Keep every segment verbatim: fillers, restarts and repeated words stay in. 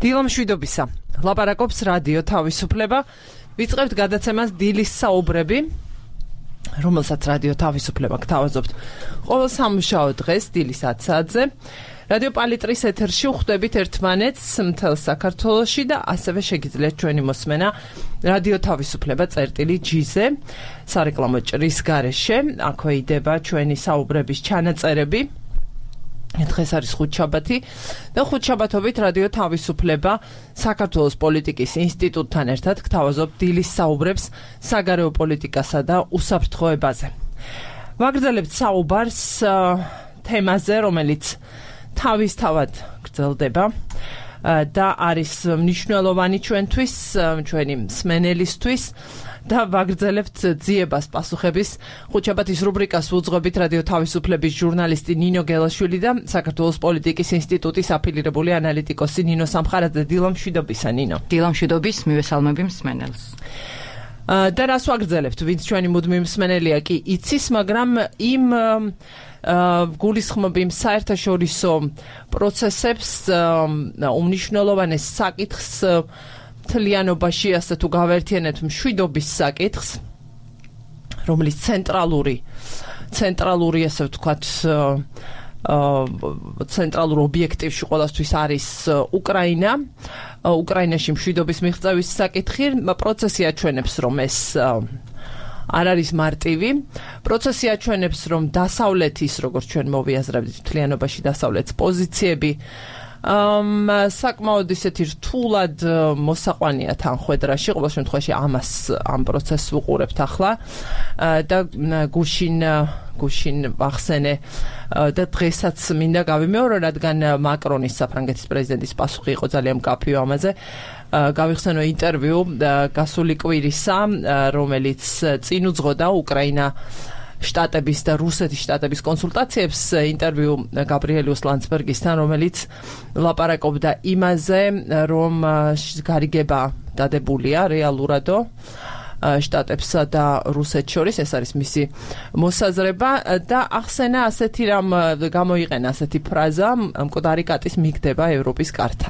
დილამშვიდობისა. ლაპარაკობს რადიო თავისუფლება. ვიწყებთ გადაცემას დილის საუბრები, რომელსაც რადიო თავისუფლება გთავაზობთ ყოველ სამუშაო დღეს დილის ათ საათზე. რადიო პალიტრის ეთერში ვხვდებით ერთმანეთს მთელ საქართველოში და ასევე შეგიძლიათ ჩვენი მოსმენა რადიო თავისუფლება წერტილი ჯი-ზე. სარეკლამო ჭრის გარეშე აქვე იდება ჩვენი საუბრების ჩანაწერები. დღეს არის ხუთშაბათი და ხუთშაბათობით რადიო თავისუფლება საქართველოს პოლიტიკის ინსტიტუტთან ერთად გთავაზობ დილის საუბრებს საგარეო პოლიტიკასა და უსაფრთხოებაზე. ვაგრძელებთ საუბარს თემაზე, რომელიც თავისთავად გრძელდება და არის მნიშვნელოვანი ჩვენთვის, ჩვენი მსმენელისთვის და ვაგრძელებთ ძიებას პასუხების ხუთშაბათის რუბრიკას უძღვებით რადიო თავისუფლების ჟურნალისტი ნინო გელაშვილი და საქართველოს პოლიტიკის ინსტიტუტის აფილირებული ანალიტიკოსი ნინო სამხარაძე. დილამშვიდობისა ნინო. დილამშვიდობის, მივესალმები მსმენელს. და რას ვაგრძელებთ, ვინც ჩვენი მუდმივი მსმენელია კი იცის, მაგრამ იმ გულისხმობ იმ საერთაშორისო პროცესებს უმნიშვნელოვანეს საკითხს მთლიანობაში, ასე თუ გავერთიანებთ მშვიდობის საკითხს, რომლის ცენტრალური ცენტრალური ასე ვთქვათ ცენტრალურ ობიექტივში ყოველთვის არის უკრაინა. უკრაინაში მშვიდობის მიღწევის საკითხი. პროცესი აჩვენებს, რომ ეს არ არის მარტივი. პროცესი აჩვენებს, რომ დასავლეთის, როგორც ჩვენ მოვიაზრებთ, მთლიანობაში დასავლეთის პოზიციები Um, საკმაოდ ისეთი რთულად მოსაყვანია თანხვედრაში, ყოველ შემთხვევაში ამას ამ პროცესს ვუყურებთ ახლა და გუშინ გუშინ ვახსენე და დღესაც მინდა გავიმეორო, რადგან მაკრონის საფრანგეთის პრეზიდენტის პასუხი იყო ძალიან მკაფიო ამაზე. გავიხსენო ინტერვიუ გასული კვირისა, რომელიც წინ უძღოდა უკრაინა შტატების და რუსეთის შტატების კონსულტაციებს, ინტერვიუ გაბრიელიუს ლანდსბერგისთან, რომელიც ლაპარაკობდა იმაზე, რომ გარიგება დადებულია რეალურადო შტატებსა და რუსეთს შორის. ეს არის მისი მოსაზრება და ახსენა ასეთი რამ, გამოიყენა ასეთი ფრაზა, მკვდარი კატის მიგდება ევროპის კართან.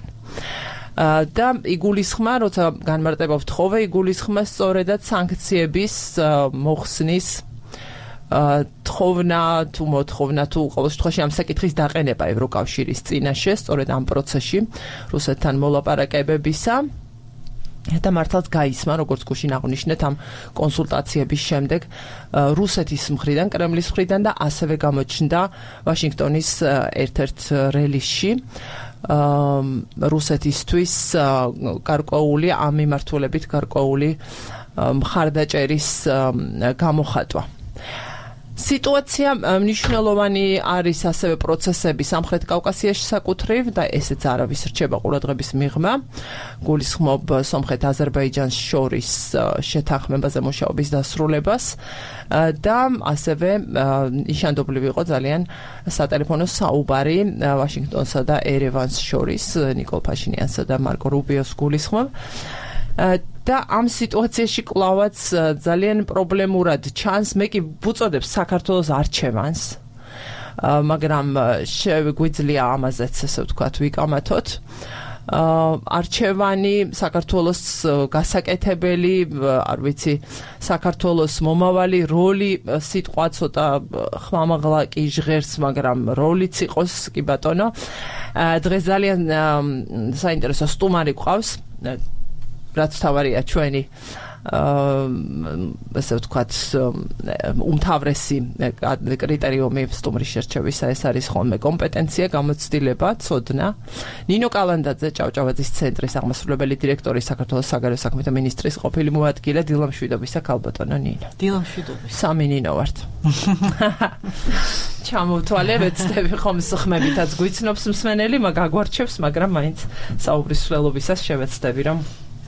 და იგულისხმა, როცა განმარტებობთ ხოვე, იგულისხმა სწორედად სანქციების მოხსნის თხოვნა თუ მოთხოვნა თუ ყოველ შემთხვევაში ამ საკითხის დაყენება ევროკავშირის წინაშე, სწორედ ამ პროცესში რუსეთთან მოლაპარაკებებისა და მართლაც გაისმა, როგორც გუშინ აღვნიშნეთ, ამ კონსულტაციების შემდეგ რუსეთის მხრიდან, კრემლის მხრიდან და ასევე გამოჩნდა ვაშინგტონის ერთ-ერთ რელიზში რუსეთისთვის გარკვეული ამ მიმართულებით გარკვეული მხარდაჭერის გამოხატვა. სიტუაცია მნიშვნელოვანი არის ასევე პროცესები სამხრეთ კავკასიაში საკუთრივ და ესეც არავის რჩება ყურადღების მიღმა. გულისხმობ სომხეთ-აზერბაიჯანს შორის შეთანხმებაზე მუშაობის დასრულებას და ასევე ნიშანდობლივი იყო ძალიან სატელეფონო საუბარი ვაშინგტონსა და ერევანს შორის ნიკოლ ფაშინიანსა და მარკო რუბიოს გულისხმობ. და ამ სიტუაციაში კლავაც ძალიან პრობლემურად ჩანს, მე კი ვუწოდებ საქართველოს არჩევანს, მაგრამ შეგვიძლია ამაზეც ესე ვთქვათ ვიკამათოთ. არჩევანი საქართველოს გასაკეთებელი, არ ვიცი, საქართველოს მომავალი როლი, სიტყვა ცოტა ხმამაღლა კი ჟღერს, მაგრამ როლიც იყოს კი ბატონო. დღეს ძალიან საინტერესო სტუმარი გვყავს, რაც თავარია ჩვენი ასე ვთქვათ უმთავრესი კრიტერიუმი სტუმრის შერჩევისა, ეს არის ხოლმე კომპეტენცია, გამოცდილება, ცოდნა. ნინო კალანდაძე, ჭავჭავაძის ცენტრის აღმასრულებელი დირექტორი, საქართველოს საგარეო საქმეთა მინისტრის ყოფილი მოადგილე. დილამშვიდობისა ქალბატონო ნინო. დილამშვიდობის. სამი ნინო ვართ. ჩამოვთვალე, ვეცდები ხომ სხმებითაც გვიცნობს მსმენელი, მაგ აგვარჩევს, მაგრამ მაინც საუბრის სვლელობისას შევეცდები, რომ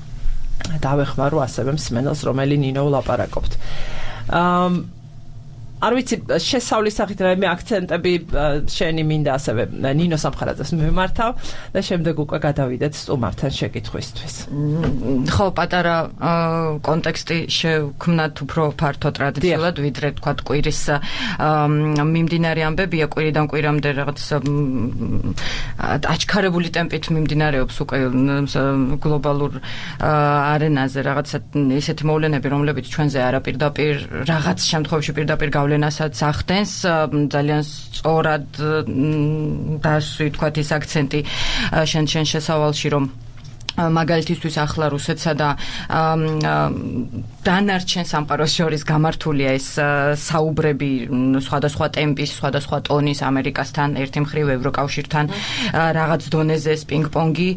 დავეხმარო ასევე მსმენელს, რომელი ნინო ვლაპარაკობთ. არ ვიცი შესავლის სახით რაიმე აქცენტები შენი მინდა ასევე ნინო სამხარაძეს მიმართავ და შემდეგ უკვე გადავიდეთ სტუმართან შეკითხვისთვის. ხო, პატარა კონტექსტი შევქმნათ უფრო ფართო ტრადიციულად, ვიდრე თქვა კვირის მიმდინარე ამბებია, კვირიდან კვირამდე რაღაც აჩქარებული ტემპით მიმდინარეობს უკვე გლობალურ არენაზე რაღაცა ისეთი მოვლენები, რომლებიც ჩვენზე არაპირდაპირ რაღაც შემთხვევაში პირდაპირ გავლენასაც ახდენს, ძალიან სწორად დასვი თქვათ ის აქცენტი შენ შენ შესავალში, რომ მაგალითისთვის ახლა რუსეთსა და დანარჩენ სამყაროს შორის გამართულია ეს საუბრები სხვადასხვა ტემპის, სხვადასხვა ტონის ამერიკასთან, ერთი მხრივ ევროკავშირთან რაღაც დონეზე პინგ-პონგი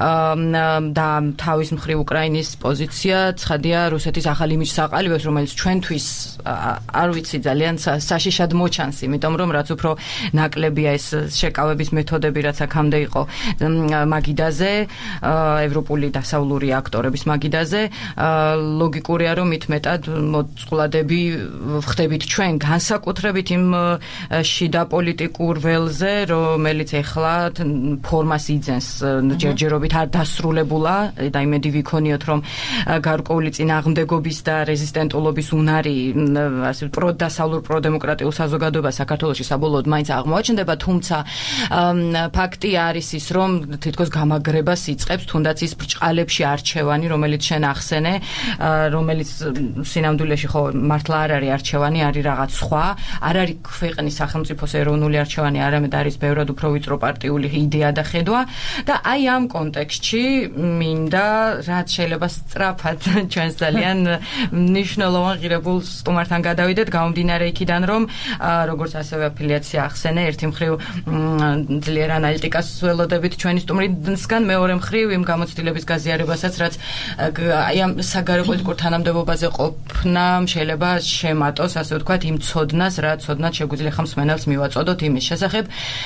და თავის მხრივ უკრაინის პოზიცია ცხადია რუსეთის ახალი იმიჯსაყალიბებს, რომელიც ჩვენთვის არ ვიცი ძალიან საშიშად მოჩანს, იმიტომ რომ რაც უფრო ნაკლებია ეს შეკავების მეთოდები, რაც აქამდე იყო მაგიდაზე, ევროპული დასავლური აქტორების მაგიდაზე, ლოგიკურია რომ მით მეტად მოწყვლადები ხდებით ჩვენ განსაკუთრებით იმ შიდა პოლიტიკურ ველზე, რომელიც ეხლა ფორმას იძენს ჯერჯერობით არ დასრულებულა და იმედი ვიქონიოთ რომ გარკვეული წინააღმდეგობის და რეზისტენტულობის უნარი ასე პროდასავლურ პროდემოკრატიულ საზოგადოებას საქართველოში საბოლოოდ მაინც აღმოაჩნდება, თუმცა ფაქტი არის ის რომ თითქოს გამაგრებას იწყებს თუნდაც ის ბრჭყალებში არჩევანი, რომელიც შენ ახსენე, რომელიც სინამდვილეში ხო მართლა არ არის არჩევანი, არის რაღაც სხვა, არ არის ქვეყნის სახელმწიფოს ეროვნული არჩევანი, არამედ არის ბევრად უფრო ვიწრო პარტიული იდეა და ხედვა და აი ამ კონტექსტში მინდა რაც შეიძლება სწრაფად ჩვენს ძალიან მნიშვნელოვან ღირებულ სტუმართან გადავიდეთ, გამომდინარე იქიდან რომ როგორც ასევე აფილიაცია ახსენე, ერთი მხრივ ძლიერ ანალიტიკას ველოდებით ჩვენი სტუმრისგან, მეორე მხრივ იმ გამოცდილების გაზიარებასაც, რაც აი ამ საგარეო პოლიტიკურ თანამდებობაზე ყოფნა შეიძლება შემატოს, ასე ვთქვათ, იმ ცოდნას, რა ცოდნაც შეგვიძლია ხა მსმენელს მივაწოდოთ იმის შესახებ.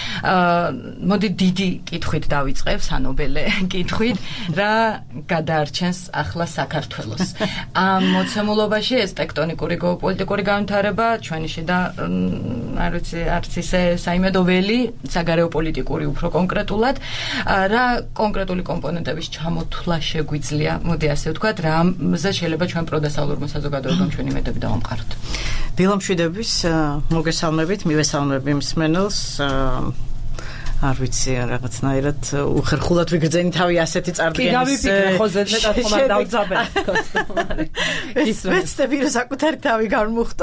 მოდი დიდი კითხვით დავიწყებ, სანობელე კითხვით, რა გადაარჩენს ახლა საქართველოს. ამ მოცემულობაში ეს ტექტონიკური გეოპოლიტიკური განვითარება ჩვენი შიდა არ ვიცი, არც ისე საიმედო ველი, საგარეო პოლიტიკური უფრო კონკრეტულად, რა კონკრეტული კომპონენტების ჩამოთვლა შეგვიძლია, მოდი ასე ვთქვათ, რამზე შეიძლება ჩვენ პროდასავლურმა საზოგადოებამ ჩვენი მედები დავამყაროთ. დილამშვიდების მოგესალმებით, მივესალმები მსმენელს. არ ვიცი, რაღაცნაირად უხერხულად ვიგრძენი თავი ასეთი წარდგენის. კი, დავიფიქრე, ხო ზედმეტად ხომ არ დავძაბე. ვეცდები რომ საკუთარი თავი გამოვხტო.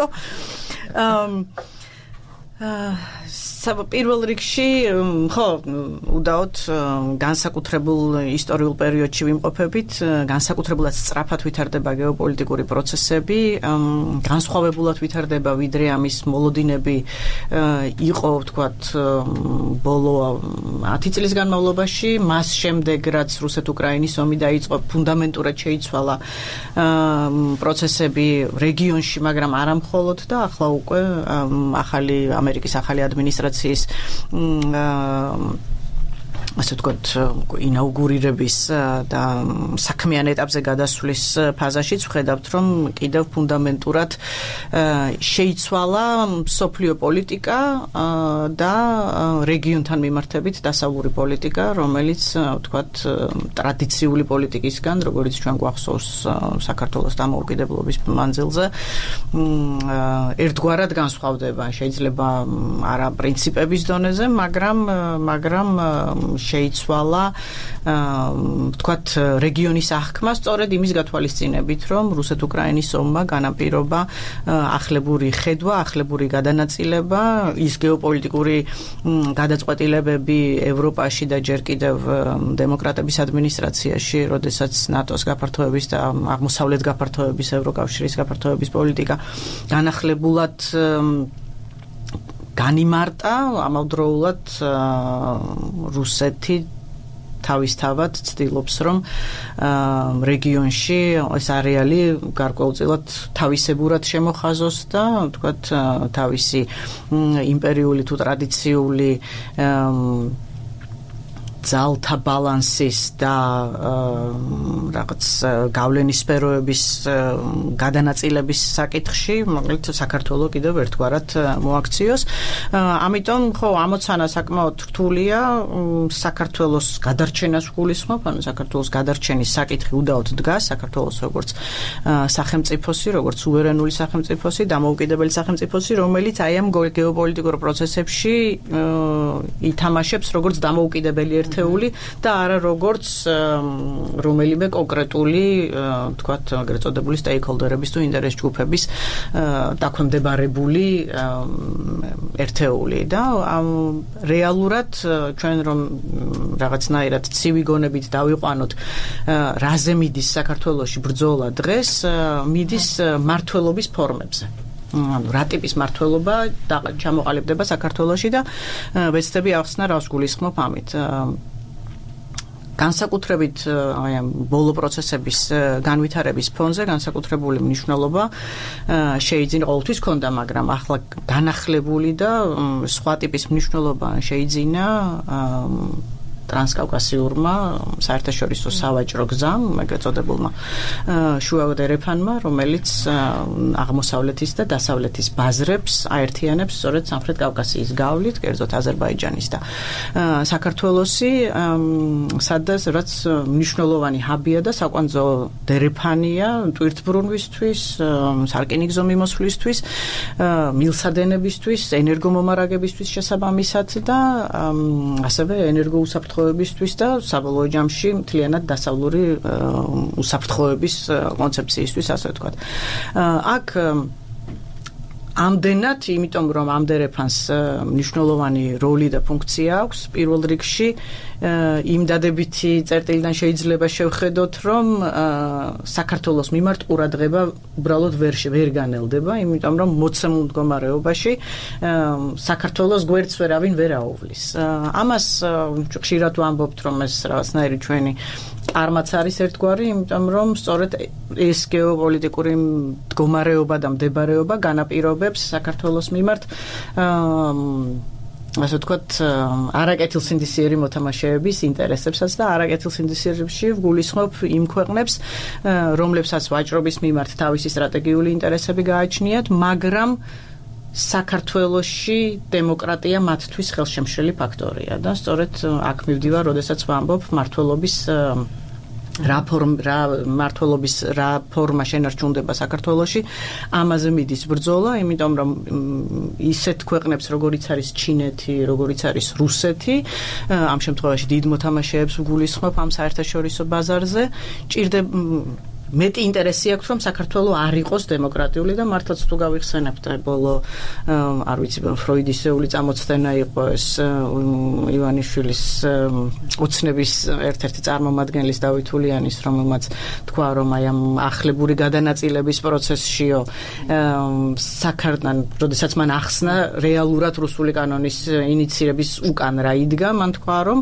პირველ რიგში, ხო, უდაოდ განსაკუთრებულ ისტორიულ პერიოდში ვიმყოფებით, განსაკუთრებულად სწრაფად ვითარდება გეოპოლიტიკური პროცესები, განსხვავებულად ვითარდება ვიდრე ამის მოლოდინები იყო, ვთქვათ, ბოლო ათი წლის განმავლობაში, მას შემდეგ, რაც რუსეთ-უკრაინის ომი დაიწყო, ფუნდამენტურად შეიცვალა პროცესები რეგიონში, მაგრამ არა მხოლოდ და ახლა უკვე ახალი ამერიკის ახალი ადმინისტრაცია ასე ვთქვათ, ინაუგურირების და საქმიან ეტაპზე გადასვლის ფაზაშიც ვხედავთ, რომ კიდევ ფუნდამენტურად შეიცვალა მსოფლიო პოლიტიკა და რეგიონთან მიმართებით დასავლური პოლიტიკა, რომელიც ვთქვათ ტრადიციული პოლიტიკისგან, როგორც ჩვენ გვახსოვს საქართველოს დამოუკიდებლობის მანძილზე, ერთგვარად განსხვავდება. შეიძლება არა პრინციპების დონეზე, მაგრამ მაგრამ შეიცვალა, ვთქვათ, რეგიონის აღქმა სწორედ იმის გათვალისწინებით, რომ რუსეთ-უკრაინის ომმა განაპირობა ახლებური ხედვა, ახლებური გადანაწილება, ის გეოპოლიტიკური გადაწყვეტილებები ევროპაში და ჯერ კიდევ დემოკრატების ადმინისტრაციაში, როდესაც ნატოს გაფართოების და აღმოსავლეთ გაფართოების, ევროკავშირის გაფართოების პოლიტიკა განახლებულად განიმარტა, ამავდროულად რუსეთი თავისთავად ცდილობს, რომ რეგიონში ეს არეალი გარკვეულწილად თავისებურად შემოხაზოს და, ვთქვათ, თავისი იმპერიული თუ ტრადიციული ძალთა ბალანსის და რაღაც გავლენის სფეროების გადანაწილების საკითხში მოკლედ საქართველოს კიდევ ერთგვარად მოაქციოს. ამიტომ ხო ამოცანა საკმაოდ რთულია საქართველოს გადარჩენას გულისხმობ, ანუ საქართველოს გადარჩენის საკითხი უდაოდ დგას საქართველოს როგორც სახელმწიფოსი, როგორც სუვერენული სახელმწიფოსი, დამოუკიდებელი სახელმწიფოსი, რომელიც აი ამ გეოპოლიტიკურ პროცესებში ითამაშებს როგორც დამოუკიდებელი ერთეული და არა როგორც რომელიმე კონკრეტული თქვათ ეგრეთ წოდებული სტეიქჰოლდერების თუ ინტერეს ჯგუფების დაქვემდებარებული ერთეული და რეალურად ჩვენ რომ რაღაცნაირად ცივი გონებით დავიყვანოთ რაზე მიდის საქართველოში ბრძოლა დღეს მიდის მართლობის ფორმებზე ანუ რა ტიპის მართლობა ჩამოყალიბდება საქართველოში და ვეცდები ახსნა რას გულისხმობ ამით განსაკუთრებით აი ამ ბოლო პროცესების განვითარების ფონზე განსაკუთრებული მნიშვნელობა შეიძინა ყოველთვის ქონდა, მაგრამ ახლა განახლებული და სხვა ტიპის მნიშვნელობა შეიძინა ტრანსკავკასიურმა საერთაშორისო სავაჭრო გზამ, ეგრეთ წოდებულმა შუაოდერეფანმა, რომელიც აღმოსავლეთის და დასავლეთის ბაზრებს აერთიანებს სწორედ სამხრეთ კავკასიის გავლით, კერძოდ აზერბაიჯანის და საქართველოსი, სადაც რაც მნიშვნელოვანი ჰაბია და საკვანძო დერეფანია ტვირთბრუნვისთვის, სარკინიგზო მიმოსვლისთვის, მილსადენებისთვის, ენერგომომარაგებისთვის შესაბამისად და ასევე ენერგოუსაფრთხოებისთვის და საბოლოო ჯამში მთლიანად დასავლური უსაფრთხოების კონცეფციისთვის, ასე ვთქვათ. აქ ამდენად, იმიტომ რომ ამ დერეფანს მნიშვნელოვანი როლი და ფუნქცია აქვს, პირველ რიგში იმ დადებითი წერტილიდან შეიძლება შევხედოთ, რომ საქართველოს მიმართ ყურადღება უბრალოდ ვერ ვერ განელდება, იმიტომ რომ მოცემულ მდგომარეობაში საქართველოს გვერდს ვერავინ ვერ აუვლის. ამას ხშირად ვამბობთ, რომ ეს რაღაცნაირი ჩვენი წარმაც არის ერთგვარი, იმიტომ რომ სწორედ ეს გეოპოლიტიკური მდგომარეობა და მდებარეობა განაპირობებს საქართველოს მიმართ ასე ვთქვათ, არაკეთილსინდისიერი მოთამაშეების ინტერესებსაც და არაკეთილსინდისიერებში ვგულისხმობ იმ ქვეყნებს, რომლებსაც ვაჭრობის მიმართ თავისი სტრატეგიული ინტერესები გააჩნიათ, მაგრამ საქართველოში დემოკრატია მათთვის ხელშემშლელი ფაქტორია და სწორედ აქ მივდივარ, როდესაც ვამბობ მართლობის რა რა მართლობის რა ფორმა შენარჩუნდება საქართველოში, ამაზე მიდის ბრძოლა, იმიტომ რომ ისეთ ქვეყნებს, როგორიც არის ჩინეთი, როგორიც არის რუსეთი, ამ შემთხვევაში დიდ მოთამაშეებს ვგულისხმობ ამ საერთაშორისო ბაზარზე, ჭირდება მეტი ინტერესი აქვს, რომ საქართველო არ იყოს დემოკრატიული და მართლაც თუ გავიხსენებთ ბოლო არ ვიცი ფროიდისეული წამოწდენა იყო ეს ივანიშვილის ოცნების ერთ-ერთი წარმომადგენლის დავით ულიანის, რომელმაც თქვა, რომ აი ამ ახლებური გადანაწილების პროცესშიო საქართველოს, როდესაც მან ახსნა რეალურად რუსული კანონის ინიციირების უკან რა იდგა, მან თქვა, რომ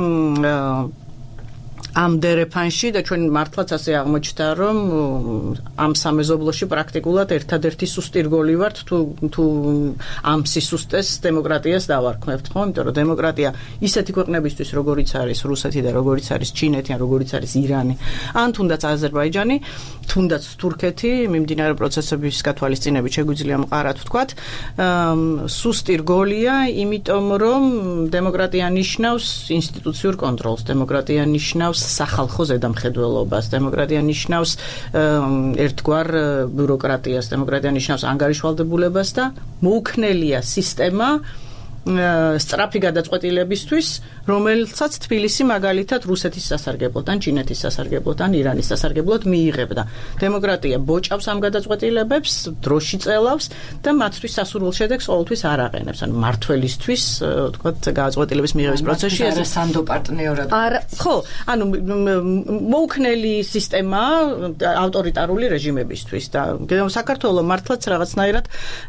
ამ დერეფანში და ჩვენ მართლაც ასე აღმოჩნდა, რომ ამ სამეზობლოში პრაქტიკულად ერთადერთი სუსტი რგოლი ვართ, თუ თუ ამ სისუსტეს დემოკრატიას დავარქმევთ, ხო? იმიტომ რომ დემოკრატია ისეთი ქვეყნებისთვის, როგორიც არის რუსეთი და როგორიც არის ჩინეთი, ან როგორიც არის ირანი, ან თუნდაც აზერბაიჯანი, თუნდაც თურქეთი, მიმდინარე პროცესების გათვალისწინებით შეგვიძლია მყარად ვთქვათ, სუსტი რგოლია, იმიტომ რომ დემოკრატია ნიშნავს ინსტიტუციურ კონტროლს, დემოკრატია ნიშნავს სახალხო ზედამხედველობას, დემოკრატია ნიშნავს ერთგვარ ბიუროკრატიას, დემოკრატია ნიშნავს ანგარიშვალდებულებას და მოუქნელია სისტემა სწრაფი გადაწყვეტილებისთვის, რომელსაც თბილისი მაგალითად რუსეთის სასარგებლოდ, ან ჩინეთის სასარგებლოდ, ან ირანის სასარგებლოდ მიიღებდა. დემოკრატია ბოჭავს ამ გადაწყვეტილებებს, დროში წელავს და მათთვის სასურველ შედეგს ყოველთვის არ აყენებს. ან მართველისთვის, ვთქვათ, გადაწყვეტილების მიღების პროცესში ეს არის სანდო პარტნიორად. არა, ხო, ანუ მოუქნელი სისტემა ავტორიტარული რეჟიმებისთვის და საქართველოს მართლაც რაღაცნაირად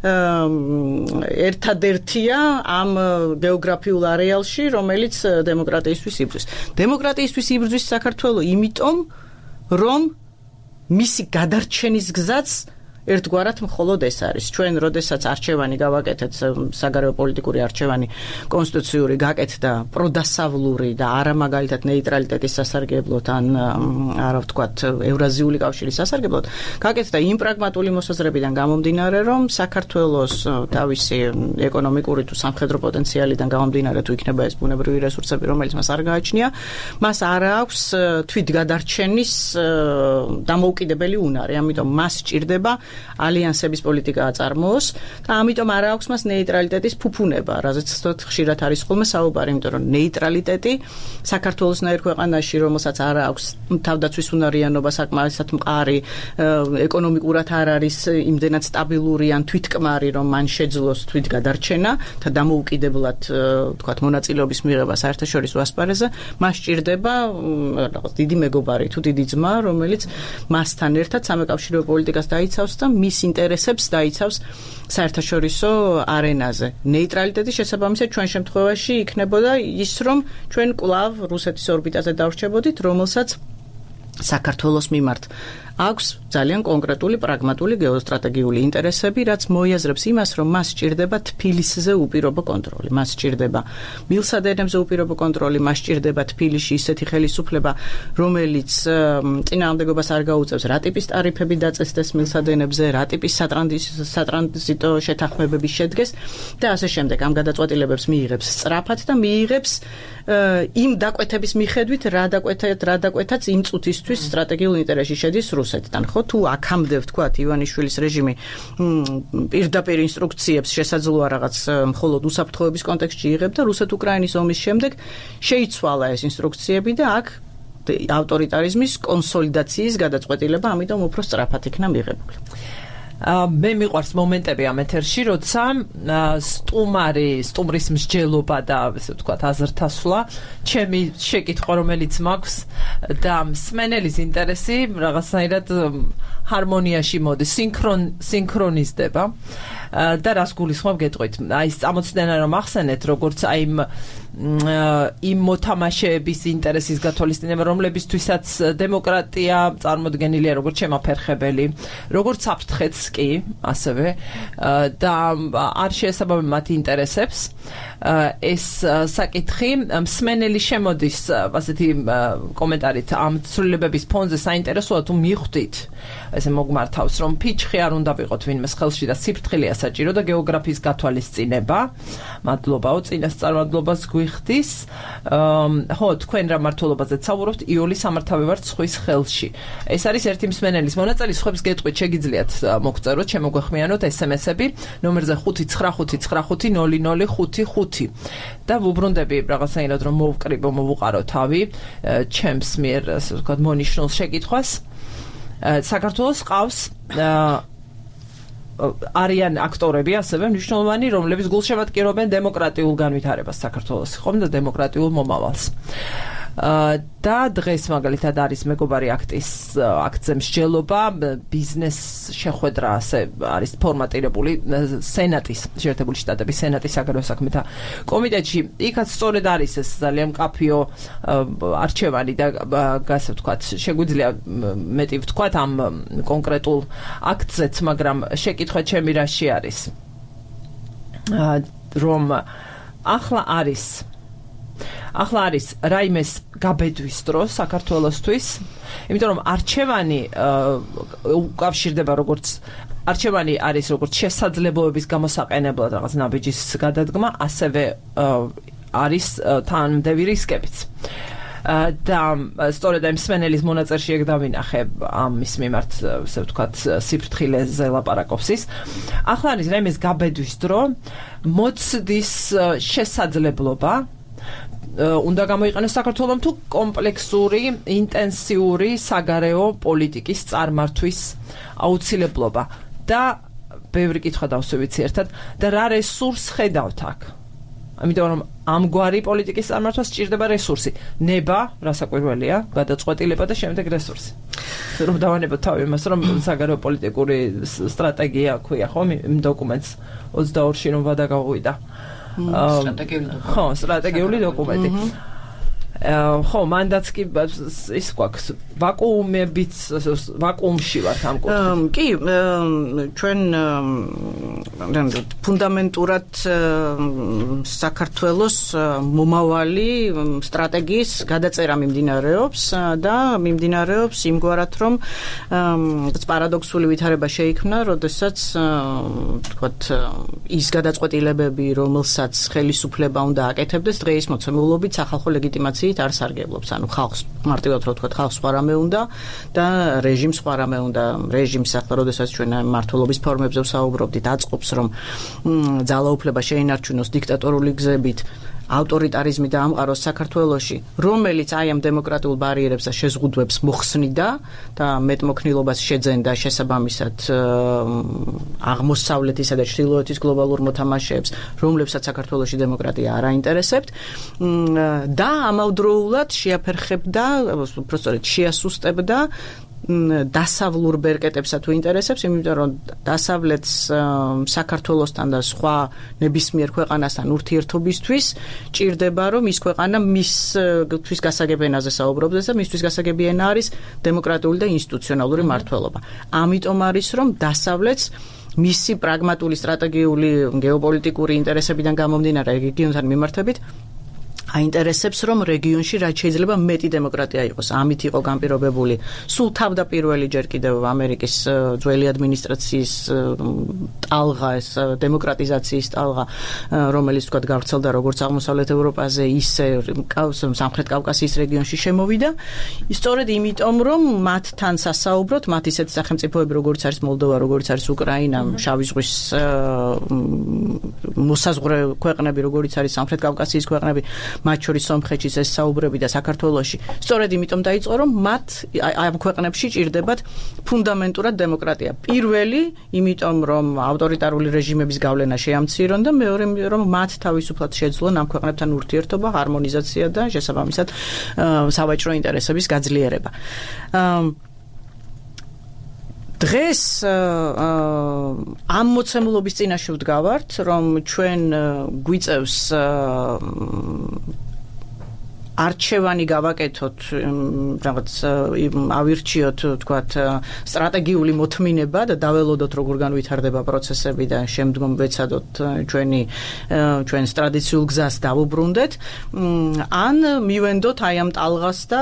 ერთადერთია ამ გეოგრაფიულ არეალში, რომელიც დემოკრატიისთვის იბრძვის. დემოკრატიისთვის იბრძვის საქართველოს, იმიტომ რომ მისი გადარჩენის გზაც ერთგვარად მხოლოდ ეს არის. ჩვენ როდესაც არჩევანი გავაკეთეთ, საგარეო პოლიტიკური არჩევანი კონსტიტუციური გაკეთდა პროდასავლური და არა მაგალითად ნეიტრალიტეტის სასარგებლოდ ან არა ვთქვათ ევრაზიული კავშირის სასარგებლოდ, გაკეთდა იმ პრაგმატული მოსაზრებიდან გამომდინარე, რომ საქართველოს თავისი ეკონომიკური თუ სამხედრო პოტენციალიდან გამომდინარე თუ იქნება ეს ბუნებრივი რესურსები, რომელიც მას არ გააჩნია, მას არ აქვს თვითგადარჩენის დამოუკიდებელი უნარი, ამიტომ მას სჭირდება ალიანსების პოლიტიკა აწარმოოს და ამიტომ არ აქვს მას ნეიტრალიტეტის ფუფუნება, რაზეც ხშირად არის ხოლმე საუბარი, იმიტომ რომ ნეიტრალიტეტი საქართველოსნაირ ქვეყანაში, რომელსაც არ აქვს თავდაცვის უნარიანობა საკმარისად მყარი, ეკონომიკურად არ არის იმდენად სტაბილური ან თვითკმარი, რომ მან შეძლოს თვითგადარჩენა და დამოუკიდებლად ვთქვათ მონაწილეობის მიღება საერთაშორისო ასპარეზზე, მას სჭირდება რაღაც დიდი მეგობარი თუ დიდი ძმა, რომელიც მასთან ერთად სამეკავშირეო პოლიტიკას დაიცავს და მის ინტერესებს დაიცავს საერთაშორისო არენაზე. ნეიტრალიტეტის შესაბამისად ჩვენ შემთხვევაში იქნებოდა ის, რომ ჩვენ კვლავ რუსეთის ორბიტაზე დავრჩებოდით, რომელსაც საქართველოს მიმართ აქვს ძალიან კონკრეტული პრაგმატული გეოსტრატეგიული ინტერესები, რაც მოიაზრებს იმას, რომ მას სჭირდება თბილისზე უპირობო კონტროლი, მას სჭირდება მილსადენებზე უპირობო კონტროლი, მას სჭირდება თბილისში ისეთი ხელისუფლება, რომელიც წინააღმდეგობას არ გაუწევს, რა ტიპის ტარიფები დაწესდეს მილსადენებზე, რა ტიპის სატრანზიტო შეთანხმებები შედგეს და ასე შემდეგ. ამ გადაწყვეტილებებს მიიღებს სწრაფად და მიიღებს იმ დაკვეთების მიხედვით, რა დაკვეთეთ, რა დაკვეთაც იმ წუთისთვის სტრატეგიულ ინტერესში შედის რუსეთთან. ხო, თუ აქამდე ვთქვათ ივანიშვილის რეჟიმი პირდაპირ ინსტრუქციებს შესაძლოა რაღაც მხოლოდ უსაფრთხოების კონტექსტში იღებდა, რუსეთ-უკრაინის ომის შემდეგ შეიცვალა ეს ინსტრუქციები და აქ ავტორიტარიზმის კონსოლიდაციის გადაწყვეტილება ამიტომ უფრო სწრაფად იქნა მიღებული. მე მიყვარს მომენტები ამ ეთერში, როცა სტუმარი, სტუმრის მსჯელობა და ესე ვთქვათ აზრთასვლა, ჩემი შეკითხვა, რომელიც მაქვს და მსმენელის ინტერესი რაღაცნაირად ჰარმონიაში მოდის, სინქრონ სინქრონიზდება და რას გულისხმობ გეტყვით. აი წამოწდენა რომ ახსენეთ, როგორც აი იმ მოთამაშეების ინტერესის გათვალისწინება, რომლებისთვისაც დემოკრატია წარმოდგენილია როგორც შემაფერხებელი, როგორც საფრთხეც კი, ასევე და არ შეესაბამება მათ ინტერესებს. ეს საკითხი მსმენელი შემოდის ასეთი კომენტარით ამ ცვლილებების ფონზე საინტერესოა თუ მიხვდით ესე მოგმართავს რომ ფიჩხი არ უნდა ვიყოთ ვინმეს ხელში და სიფრთხილეა საჭირო და გეოგრაფიის გათვალისწინება. მადლობაო წინასწარმადლობას გვიხდის. ხო, თქვენ რა მართლობაზეც საუბრობთ, იული სამართავი ვართ სხვის ხელში. ეს არის ერთი მსმენელის მონაწილე, სხვებს გეტყვით შეგიძლიათ მოგწეროთ, შემოგვეხმიანოთ ესემესები ნომერზე ხუთი ცხრა ხუთი ცხრა ხუთი ნული ნული ხუთი ხუთი და ვუბრუნდები რაღაცნაირად რომ მოვკრიბო, მოვუყარო თავი ჩემს მიერ ასე ვთქვათ მონიშნულ შეკითხვას. საქართველოს ყავს არიან აქტორები ასევე მნიშვნელოვანი, რომლებიც გულშემატკივრობენ დემოკრატიულ განვითარებას საქართველოს, ხომ და დემოკრატიულ მომავალს. და დღეს მაგალითად არის მეგობარი აქტის აქტზე მსჯელობა, ბიზნეს შეხვედრა ასე არის ფორმატირებული სენატის, შეერთებული შტატების სენატის საგარეო საქმეთა კომიტეტში. იქაც სწორედ არის ეს ძალიან მკაფიო არჩევანი და ასე ვთქვათ, შეგვიძლია მეტი ვთქვათ ამ კონკრეტულ აქტზეც, მაგრამ შეკითხვა ჩემი რაში არის, რომ ახლა არის ახლა არის რაიმეს გაბედვის დრო საქართველოსთვის, იმიტომ რომ არჩევანი უკავშირდება როგორც არჩევანი არის როგორც შესაძლებლობების გამოსაყენებლად რაღაც ნაბიჯის გადადგმა, ასევე არის თანამდები რისკებიც. და სწორედ ამ მსმენელის მონაწერში ეგ დავინახე ამის მიმართ, ასე ვთქვათ, სიფრთხილეზე ლაპარაკობს ის. ახლა არის რაიმეს გაბედვის დრო, მოცდის შესაძლებლობა უნდა გამოიყენოს საქართველოს თუ კომპლექსური, ინტენსიური საგარეო პოლიტიკის წარმართვის აუცილებლობა და ბევრი კითხვა დავსვევით ერთად და რა რესურს ხედავთ აქ. ამიტომ რომ ამგვარი პოლიტიკის წარმართვას სჭირდება რესურსი, ნება, რასაკვირველია, გადაწყვეტილება და შემდეგ რესურსი. რომ დავანებოთ თავი იმას, რომ საგარეო პოლიტიკური სტრატეგია ქვია ხომ იმ დოკუმენტს ოცდაორში რომ ვადაგავიდა. ხო, სტრატეგიული დოკუმენტი. ხო, მანდაც კი ის გვაქვს ვაკუუმებით ვაკუუმში ვართ ამ კუთხით. კი, ჩვენ ფუნდამენტურად საქართველოს მომავალი სტრატეგიის გადაწერა მიმდინარეობს და მიმდინარეობს იმგვარად, რომ პარადოქსული ვითარება შეიქმნა, როდესაც თქვათ ის გადაწყვეტილებები, რომელსაც ხელისუფლება უნდა აკეთებდეს, დღეის მოცემულობით სახალხო ლეგიტიმაციით არ სარგებლობს. ანუ ხალხს მარტივად რო ვთქვათ, ხალხს სხვა რამე უნდა და რეჟიმს სხვა რამე უნდა. რეჟიმს ახლა როდესაც ჩვენ მმართველობის ფორმებზე ვსაუბრობდით, აწყობს, რომ ძალაუფლება შეინარჩუნოს დიქტატორული გზებით, ავტორიტარიზმი დაამყაროს საქართველოში, რომელიც აი ამ დემოკრატიულ ბარიერებს და შეზღუდვებს მოხსნიდა და მეტმოქნილობას შეძენდა შესაბამისად აღმოსავლეთისა და ჩრდილოეთის გლობალურ მოთამაშეებს, რომლებსაც საქართველოში დემოკრატია არ აინტერესებთ და ამავდროულად შეაფერხებდა, უბრალოდ შეასუსტებდა დასავლურ ბერკეტებსა თუ ინტერესებს, იმიტომ რომ დასავლეთს საქართველოსთან და სხვა ნებისმიერ ქვეყანასთან ურთიერთობისთვის ჭირდება, რომ ის ქვეყანა მისთვის გასაგებ ენაზე საუბრობდეს და მისთვის გასაგები ენა არის დემოკრატიული და ინსტიტუციონალური მმართველობა. ამიტომ არის, რომ დასავლეთს მისი პრაგმატული სტრატეგიული გეოპოლიტიკური ინტერესებიდან გამომდინარე რეგიონთან მიმართებით აინტერესებს, რომ რეგიონში რაც შეიძლება მეტი დემოკრატია იყოს. ამით იყო განპირობებული სულ თავდაპირველი ჯერ კიდევ ამერიკის ძველი ადმინისტრაციის ტალღა, ეს დემოკრატიზაციის ტალღა, რომელიც თქვა გავრცელდა როგორც აღმოსავლეთ ევროპაზე, ისე სამხრეთ კავკასიის რეგიონში შემოვიდა. სწორედ იმიტომ, რომ მათთან სასაუბროთ, მათ ისეთი სახელმწიფოები, როგორც არის მოლდოვა, როგორც არის უკრაინა, შავი ზღვის მოსაზღვრე ქვეყნები, როგორც არის სამხრეთ კავკასიის ქვეყნები, მათ შორის სომხეთში ეს საუბრები და საქართველოში. სწორედ იმიტომ დაიწყო, რომ მათ ამ ქვეყნებში ჭირდებათ ფუნდამენტურად დემოკრატია. პირველი, იმიტომ რომ ავტორიტარული რეჟიმების გავლენა შეამცირონ და მეორე, რომ მათ თავისუფლად შეძლონ ამ ქვეყნებთან ურთიერთობა, ჰარმონიზაცია და შესაბამისად სავაჭრო ინტერესების გაძლიერება. დღეს ამ მოცემულობის წინაშე ვდგავართ, რომ ჩვენ გვიწევს არჩევანი გავაკეთოთ, რაღაც ავირჩიოთ, თქვათ, სტრატეგიული მოთმინება და დაველოდოთ, როგორ განვითარდება პროცესები და შემდგომ ვეცადოთ ჩვენი ჩვენს ტრადიციულ გზას დავუბრუნდეთ, ან მივენდოთ აი ამ ტალღას და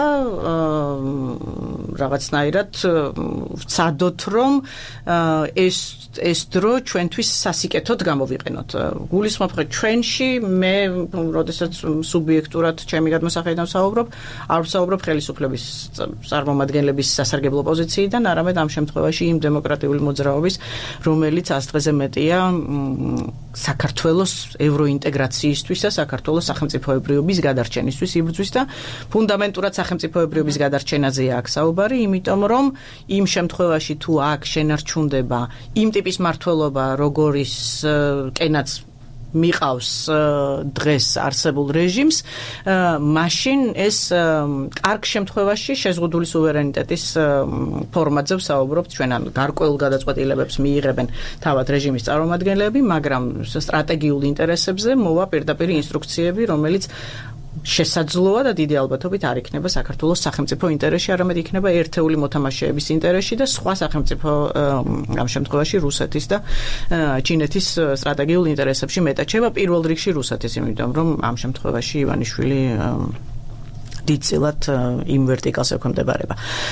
რაღაცნაირად ვცადოთ, რომ ეს ეს დრო ჩვენთვის სასიკეთოდ გამოვიყენოთ. გულისხმობ, რომ ჩვენში მე, როდესაც სუბიექტურად ჩემი გადმოსახედიდან ვსაუბრობ, არ ვსაუბრობ ხელისუფლების წარმომადგენლების სასარგებლო პოზიციიდან, არამედ ამ შემთხვევაში იმ დემოკრატიული მოძრაობის, რომელიც ას დღეზე მეტია საქართველოს ევროინტეგრაციისთვის და საქართველოს სახელმწიფოებრიობის გადარჩენისთვის იბრძვის და ფუნდამენტურად სახელმწიფოებრიობის გადარჩენაზეა აქ საუბარი, იმიტომ რომ იმ შემთხვევაში თუ აქ შენარჩუნდება იმ ტიპის მმართველობა, როგორის კენაც მიყავს დღეს არსებულ რეჟიმს, მაშინ ეს კარგ შემთხვევაში შეზღუდული სუვერენიტეტის ფორმატზე ვსაუბრობთ, ჩვენ ან გარკვეულ გადაწყვეტილებებს მიიღებენ თავად რეჟიმის წარმომადგენლები, მაგრამ სტრატეგიულ ინტერესებზე მოვა პირდაპირ ინსტრუქციები, რომელიც შესაძლოა და დიდი ალბათობით არ იქნება საქართველოს სახელმწიფო ინტერესში, არამედ იქნება ერთეული მოთამაშეების ინტერესში და სხვა სახელმწიფო ამ შემთხვევაში რუსეთის და ჩინეთის სტრატეგიულ ინტერესებში მეტაჩება, პირველ რიგში რუსეთის, იმიტომ რომ ამ შემთხვევაში ივანიშვილი დიდწილად იმ ვერტიკალს ექვემდებარება.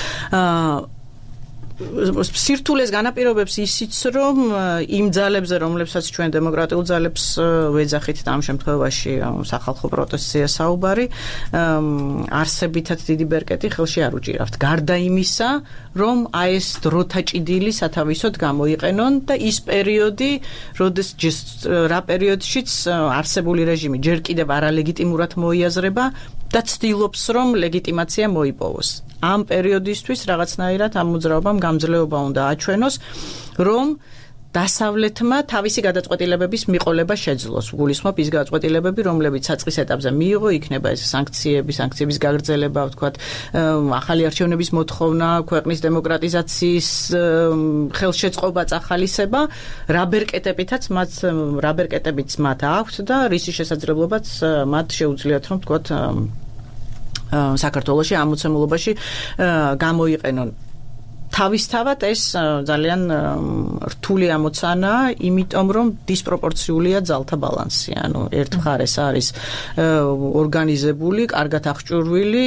სირთულეს განაპირობებს ისიც, რომ იმ ძალებზე, რომლებსაც ჩვენ დემოკრატიულ ძალებს ვეძახით და ამ შემთხვევაში სახალხო პროტესტია საუბარი, არსებითად დიდი ბერკეტი ხელში არ უჭირავთ. გარდა იმისა, რომ აი ეს დროთა ჭიდილი სათავისოდ გამოიყენონ და ის პერიოდი, როდეს რა პერიოდშიც არსებული რეჟიმი ჯერ კიდევ არალეგიტიმურად მოიაზრება და ცდილობს, რომ ლეგიტიმაცია მოიპოვოს. ამ პერიოდისთვის რაღაცნაირად ამ მოძრაობამ გამძლეობა უნდა აჩვენოს, რომ დასავლეთმა თავისი გადაწყვეტილებების მიყოლება შეძლოს. გულისხმობ ის გადაწყვეტილებები, რომლებიც საწყის ეტაპზე მიიღო, იქნება ეს სანქციები, სანქციების გაგრძელება, ვთქვათ, ახალი არჩევნების მოთხოვნა, ქვეყნის დემოკრატიზაციის ხელშეწყობა, წახალისება, რა ბერკეტებითაც მათ რა ბერკეტებიც მათ აქვთ და რისი შესაძლებლობაც მათ შეუძლიათ, რომ ვთქვათ, საქართველოში ამოცემულობაში გამოიყენონ. თავისთავად ეს ძალიან რთული ამოცანაა, იმიტომ რომ დისპროპორციულია ძალთა ბალანსი. ანუ ერთ მხარეს არის ორგანიზებული, კარგად აღჭურვილი,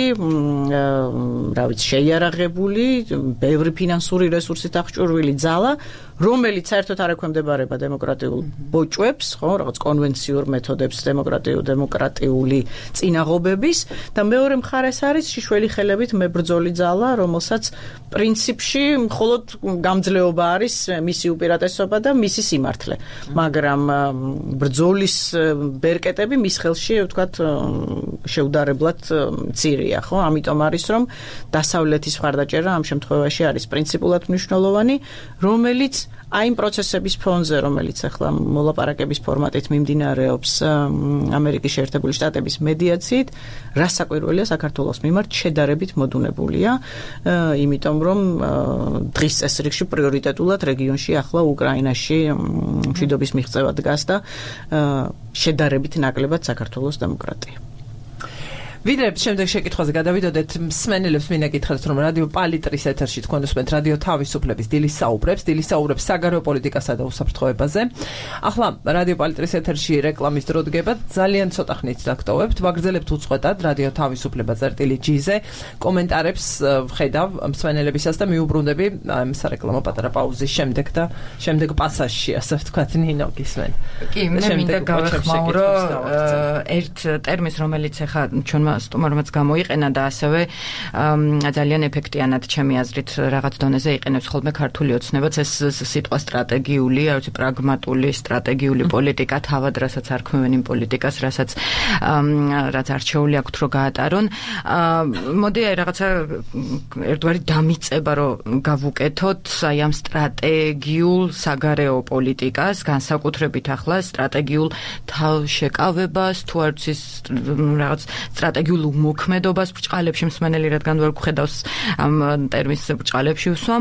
რა ვიცი, შეიარაღებული, ბევრი ფინანსური რესურსით აღჭურვილი ძალა, რომელიც საერთოდ არ ექვემდებარება დემოკრატიულ ბოჭვებს, ხო, რაღაც კონვენციურ მეთოდებს, დემოკრატიულ დემოკრატიული წინაღობების და მეორე მხარეს არის შიშველი ხელებით მებრძოლი ძალა, რომელსაც პრინციპში მხოლოდ გამძლეობა არის მისი უპირატესობა და მისი სიმართლე. მაგრამ ბრძოლის ბერკეტები მის ხელში, ვთქვათ, შეუდარებლად მცირეა, ხო? ამიტომ არის რომ დასავლეთის მხარდაჭერა ამ შემთხვევაში არის პრინციპულად მნიშვნელოვანი, რომელიც აი იმ პროცესების ფონზე, რომელიც ახლა მოლაპარაკების ფორმატით მიმდინარეობს ამერიკის შეერთებული შტატების მედიაციით, რასაკვირველია საქართველოს მიმართ შედარებით მოდუნებულია, იმიტომ რომ დღის წესრიგში პრიორიტეტულად რეგიონში ახლა უკრაინაში მშვიდობის მიღწევა დგას და შედარებით ნაკლებად საქართველოს დემოკრატია. ვიდრე შემდეგ შეკითხვაზე გადავიდოდეთ, მსმენელებს მინდა გითხრათ, რომ რადიო პალიტრის ეთერში თქვენ უსმენთ რადიო თავისუფლების დილის საუბრებს, დილის საუბრებს საგარეო პოლიტიკასა და უსაფრთხოებაზე. ახლა რადიო პალიტრის ეთერში რეკლამის დრო დგება, ძალიან ცოტა ხნით დაგტოვებთ, ვაგრძელებთ უწყვეტად რადიო თავისუფლება წერტილი ჯი-ზე კომენტარებს ვხედავ მსმენელებისას და მიუბრუნდები ამ სარეკლამო პატარა პაუზის შემდეგ და შემდეგ პასაჟში, ასე ვთქვათ, ნინო გისმენ. კი, მე მინდა გავეხმაურო ერთ ტერმინს, რომელიც ახლა ჩვენმა სტუმარმაც გამოიყენა და ასევე ძალიან ეფექტიანად ჩემი აზრით რაღაც დონეზე იყენებს ხოლმე ქართული ოცნებაც ეს სიტყვა სტრატეგიული, რა ვიცი, პრაგმატული სტრატეგიული პოლიტიკა, თავად რასაც არ ქმნიან იმ პოლიტიკას, რასაც რაც არჩეული აქვთ რომ გაატარონ. მოდი აი რაღაცა ერთგვარი დამიწება რომ გავუკეთოთ აი ამ სტრატეგიულ საგარეო პოლიტიკას, განსაკუთრებით ახლა სტრატეგიულ თავშეკავებას, თუ არ ვიცი რაღაც სტრატეგიულ მოქმედობას ბრჭყალებში მსმენელი რადგან ვერ გვხედავს ამ ტერმინს ბრჭყალებში ვსვამ.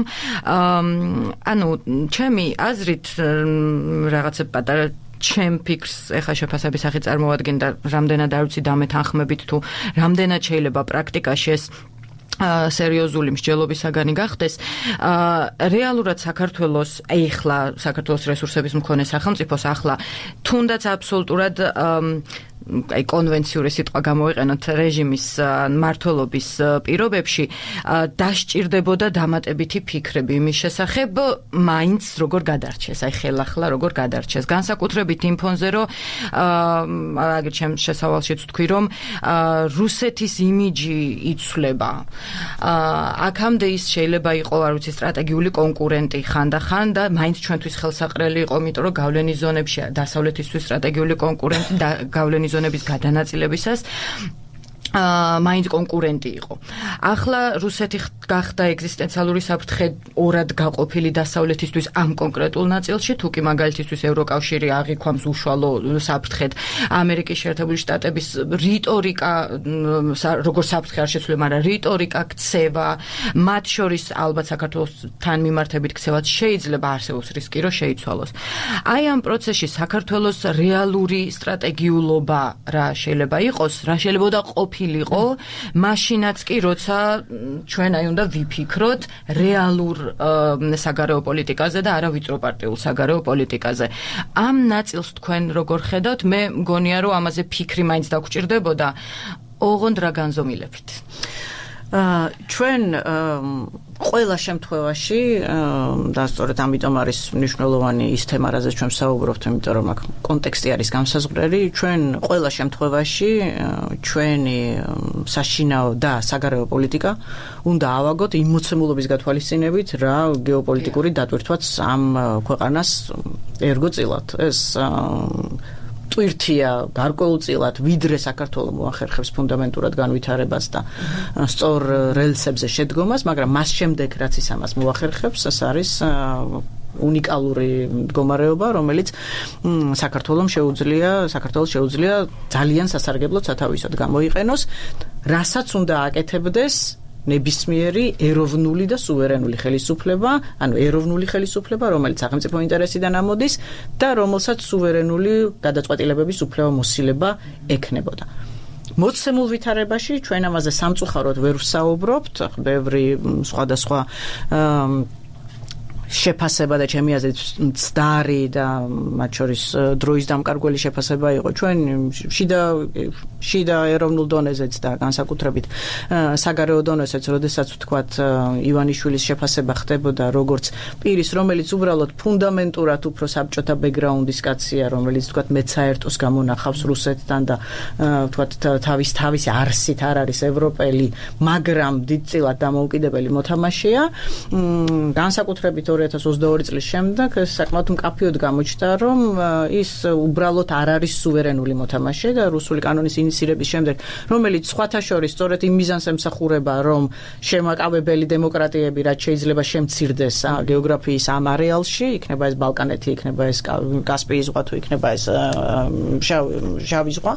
ანუ ჩემი აზრით რაღაცა პატარა ჩემ ფიქრს ეხა შეფასების სახით წარმოვადგენ და რამდენად არ ვიცი დამეთანხმებით თუ რამდენად შეიძლება პრაქტიკაში ეს სერიოზული მსჯელობის საგანი გახდეს. რეალურად საქართველოს ეხლა საქართველოს რესურსების მქონე სახელმწიფოს ახლა თუნდაც აბსოლუტურად აი კონვენციური სიტყვა გამოიყენოთ რეჟიმის მმართველობის პირობებში დასჭირდებოდა დამატებითი ფიქრები იმის შესახებ მაინც როგორ გადარჩეს, აი ხელახლა როგორ გადარჩეს. განსაკუთრებით იმ ფონზე, რომ აგერ ჩემ შესავალშიც თქვი, რომ რუსეთის იმიჯი იცვლება. აქამდე ის შეიძლება იყო, არ ვიცი, სტრატეგიული კონკურენტი ხანდახან და მაინც ჩვენთვის ხელსაყრელი იყო, იმიტომ რომ გავლენის ზონებში დასავლეთისთვის სტრატეგიული კონკურენტი და გავლენის ზონების გადანაწილებისას მაინც კონკურენტი იყო. ახლა რუსეთი გახდა ეგზისტენციალური საფრთხე ორად გაყოფილი დასავლეთისთვის ამ კონკრეტულ ნაწილში, თუ კი მაგალითისთვის ევროკავშირი აღიქვამს უშუალო საფრთხედ ამერიკის შეერთებული შტატების რიტორიკა, როგორ საფრთხე არ შეცვლება, მაგრამ რიტორიკა ქცევა, მათ შორის ალბათ საქართველოსთან მიმართებით ქცევაც შეიძლება არსებობს რისკი, რომ შეიცვალოს. აი ამ პროცესში საქართველოს რეალური სტრატეგიულობა რა შეიძლება იყოს, რა შეიძლება და ყოფილიყო, მაშინაც კი როცა ჩვენ აი უნდა ვიფიქროთ რეალურ საგარეო პოლიტიკაზე და არა ვიწრო პარტიულ საგარეო პოლიტიკაზე. ამ ნაწილს თქვენ როგორ ხედავთ? მე მგონია რომ ამაზე ფიქრი მაინც დაგჭირდებოდა. ოღონდ რა განზომილებით? ჩვენ ყველა შემთხვევაში და სწორედ ამიტომ არის მნიშვნელოვანი ის თემა, რაზეც ჩვენ ვსაუბრობთ, იმიტომ რომ აქ კონტექსტი არის განსაზღვრელი. ჩვენ ყველა შემთხვევაში ჩვენი საშინაო და საგარეო პოლიტიკა უნდა ავაგოთ იმ მოცემულობის გათვალისწინებით, რა გეოპოლიტიკური დატვირთვაც ამ ქვეყანას ერგოწილად. ეს ტვირთია გარკვეულწილად ვიდრე საქართველოს მოახერხებს ფუნდამენტურად განვითარებას და სწორ რელსებზე შედგომას, მაგრამ მას შემდეგ რაც ის ამას მოახერხებს, ეს არის უნიკალური მდგომარეობა, რომელიც საქართველოს შეუძლია, საქართველოს შეუძლია ძალიან სასარგებლოდ სათავისოდ გამოიყენოს, რასაც უნდა აკეთებდეს ნებისმიერი ეროვნული და სუვერენული ხელისუფლება, ანუ ეროვნული ხელისუფლება, რომელიც სახელმწიფო ინტერესიდან ამოდის და რომელსაც სუვერენული გადაწყვეტილებების უფლება მოსილება ექნებოდა. მოცემულ ვითარებაში ჩვენ ამაზე სამწუხაროდ ვერ ვსაუბრობთ, ბევრი სხვადასხვა შეფასება და ჩემი აზრით მცდარი და მათ შორის დროის დამკარგველი შეფასება იყო ჩვენ შიდა შიდა ეროვნულ დონეზეც და განსაკუთრებით საგარეო დონეზეც, როდესაც ვთქვათ ივანიშვილის შეფასება ხდებოდა როგორც პირის, რომელიც უბრალოდ ფუნდამენტურად უფრო საბჭოთა ბექგრაუნდის კაცია, რომელიც ვთქვათ მეც საერთოს გამონახავს რუსეთთან და ვთქვათ თავის თავისი არსით არ არის ევროპელი, მაგრამ დიდწილად დამოუკიდებელი მოთამაშეა. განსაკუთრებით ორი ათას ოცდაორი წლის შემდეგ საკმაოდ მკაფიოდ გამოჩნდა, რომ ის უბრალოდ არ არის სუვერენული მოთამაშე და რუსული კანონის ინიციირების შემდეგ, რომელიც სხვათა შორის სწორედ იმ მიზანს ემსახურება, რომ შემაკავებელი დემოკრატიები რაც შეიძლება შემცირდეს გეოგრაფიის ამ არეალში, იქნება ეს ბალკანეთი, იქნება ეს კასპიის ზღვა თუ იქნება ეს შავი ზღვა.